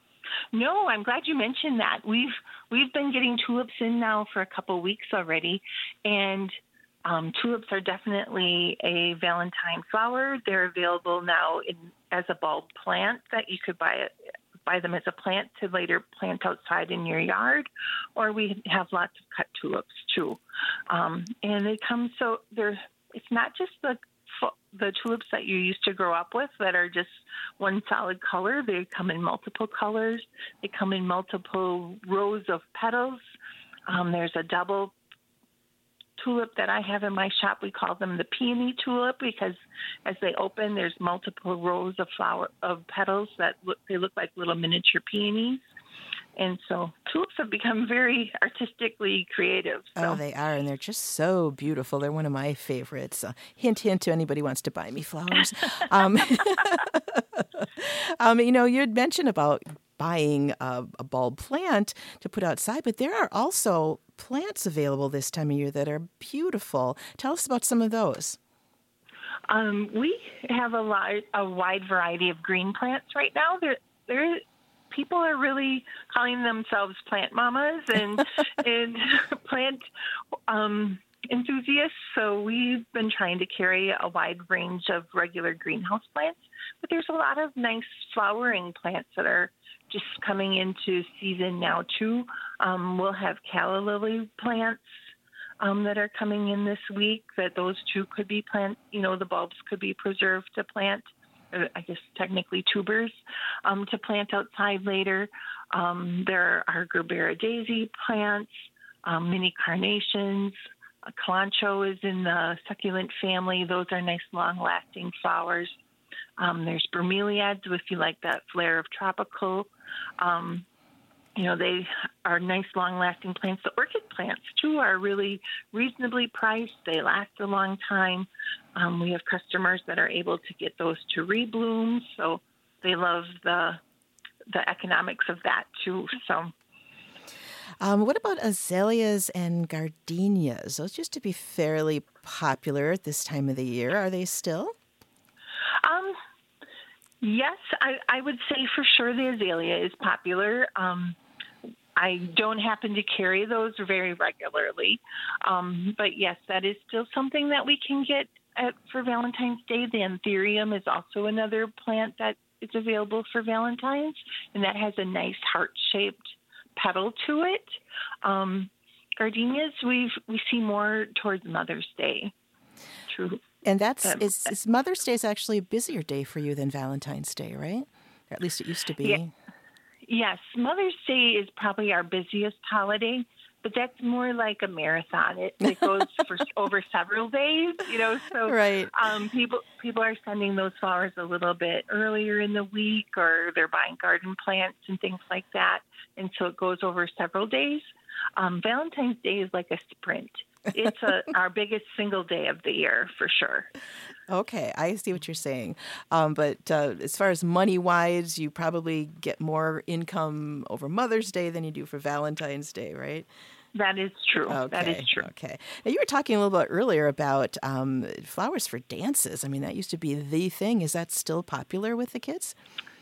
No, I'm glad you mentioned that. We've been getting tulips in now for a couple weeks already, and tulips are definitely a Valentine flower. They're available now as a bulb plant that you could buy them as a plant to later plant outside in your yard, or we have lots of cut tulips too. And they come it's not just the tulips that you used to grow up with that are just one solid color. They come in multiple colors. They come in multiple rows of petals. There's a double tulip that I have in my shop. We call them the peony tulip because as they open, there's multiple rows of petals that look like little miniature peonies. And so tulips have become very artistically creative. So. Oh, they are, and they're just so beautiful. They're one of my favorites. Hint, hint to anybody who wants to buy me flowers. You had mentioned about buying a bulb plant to put outside, but there are also plants available this time of year that are beautiful. Tell us about some of those. We have a wide variety of green plants right now. People are really calling themselves plant mamas and plant enthusiasts. So we've been trying to carry a wide range of regular greenhouse plants, but there's a lot of nice flowering plants that are just coming into season now too. We'll have calla lily plants that are coming in this week. That those two could be plant. The bulbs could be preserved to plant. I guess technically tubers to plant outside later. There are Gerbera daisy plants, mini carnations. Kalanchoe is in the succulent family. Those are nice, long-lasting flowers. There's bromeliads, if you like that flair of tropical. They are nice, long-lasting plants. The orchid plants, too, are really reasonably priced. They last a long time. We have customers that are able to get those to rebloom, so they love the economics of that, too. So. What about azaleas and gardenias? Those used to be fairly popular at this time of the year. Are they still? Yes, I would say for sure the azalea is popular. I don't happen to carry those very regularly. But yes, that is still something that we can get for Valentine's Day. The anthurium is also another plant that is available for Valentine's, and that has a nice heart-shaped petal to it. Gardenias, we see more towards Mother's Day. True. And is Mother's Day is actually a busier day for you than Valentine's Day, right? Or at least it used to be. Yeah. Yes, Mother's Day is probably our busiest holiday, but that's more like a marathon. It goes for over several days, So right. People are sending those flowers a little bit earlier in the week, or they're buying garden plants and things like that, and so it goes over several days. Valentine's Day is like a sprint. It's our biggest single day of the year for sure. Okay, I see what you're saying. But as far as money-wise, you probably get more income over Mother's Day than you do for Valentine's Day, right? That is true. Okay, that is true. Okay. Now, you were talking a little bit earlier about flowers for dances. I mean, that used to be the thing. Is that still popular with the kids?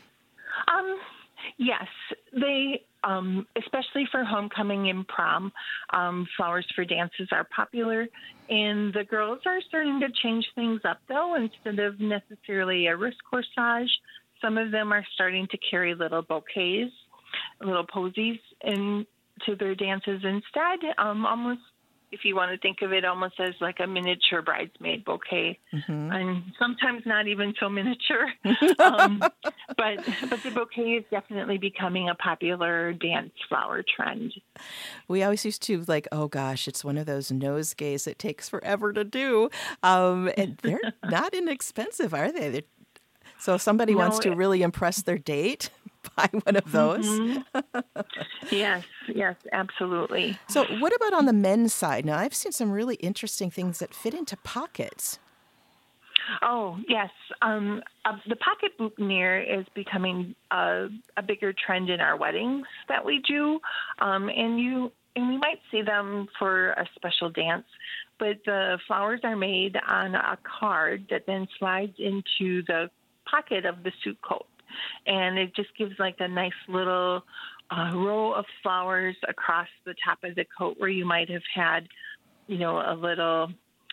Yes, they, especially for homecoming and prom, flowers for dances are popular. And the girls are starting to change things up, though. Instead of necessarily a wrist corsage, some of them are starting to carry little bouquets, little posies into their dances instead. Almost, if you want to think of it, almost as like a miniature bridesmaid bouquet, and sometimes not even so miniature. But the bouquet is definitely becoming a popular dance flower trend. We always used to oh gosh, it's one of those nosegays that takes forever to do, and they're not inexpensive, are they? So if somebody wants to really impress their date, buy one of those. Yes, absolutely. So what about on the men's side? Now, I've seen some really interesting things that fit into pockets. Oh, yes. The pocket boutonniere is becoming a bigger trend in our weddings that we do. And we might see them for a special dance, but the flowers are made on a card that then slides into the pocket of the suit coat. And it just gives like a nice little row of flowers across the top of the coat where you might have had, a little...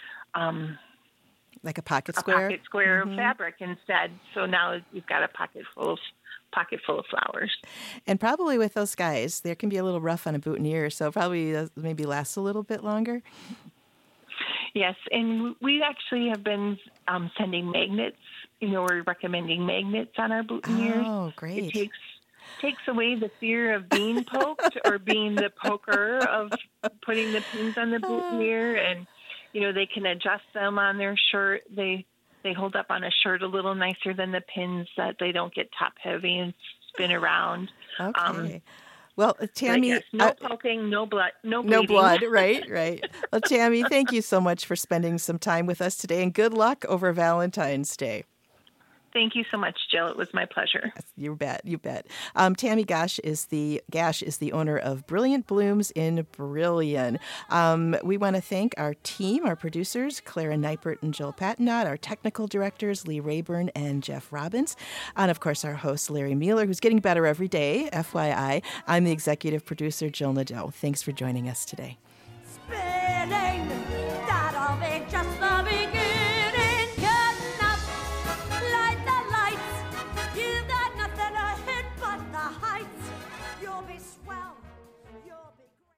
like a pocket square? A pocket square of fabric instead. So now you've got a pocket full of flowers. And probably with those guys, there can be a little rough on a boutonniere, so probably maybe lasts a little bit longer. Yes, and we actually have been sending magnets. We're recommending magnets on our boutonnieres. Oh, great. It takes away the fear of being poked or being the poker of putting the pins on the boutonniere, and they can adjust them on their shirt. They hold up on a shirt a little nicer than the pins, that they don't get top heavy and spin around. Okay. Well, Tammy, yes, no poking, no blood, no bleeding. No blood, right. Well, Tammy, thank you so much for spending some time with us today, and good luck over Valentine's Day. Thank you so much, Jill. It was my pleasure. You bet. Tammy Gash is the owner of Brilliant Blooms in Brillion. We want to thank our team, our producers, Clara Neipert and Jill Patinot, our technical directors, Lee Rayburn and Jeff Robbins, and of course our host, Larry Mueller, who's getting better every day, FYI. I'm the executive producer, Jill Nadeau. Thanks for joining us today. Spinning, that'll be just the beginning. Cutting up, light the lights. You've got nothing ahead but the heights. You'll be swell. You'll be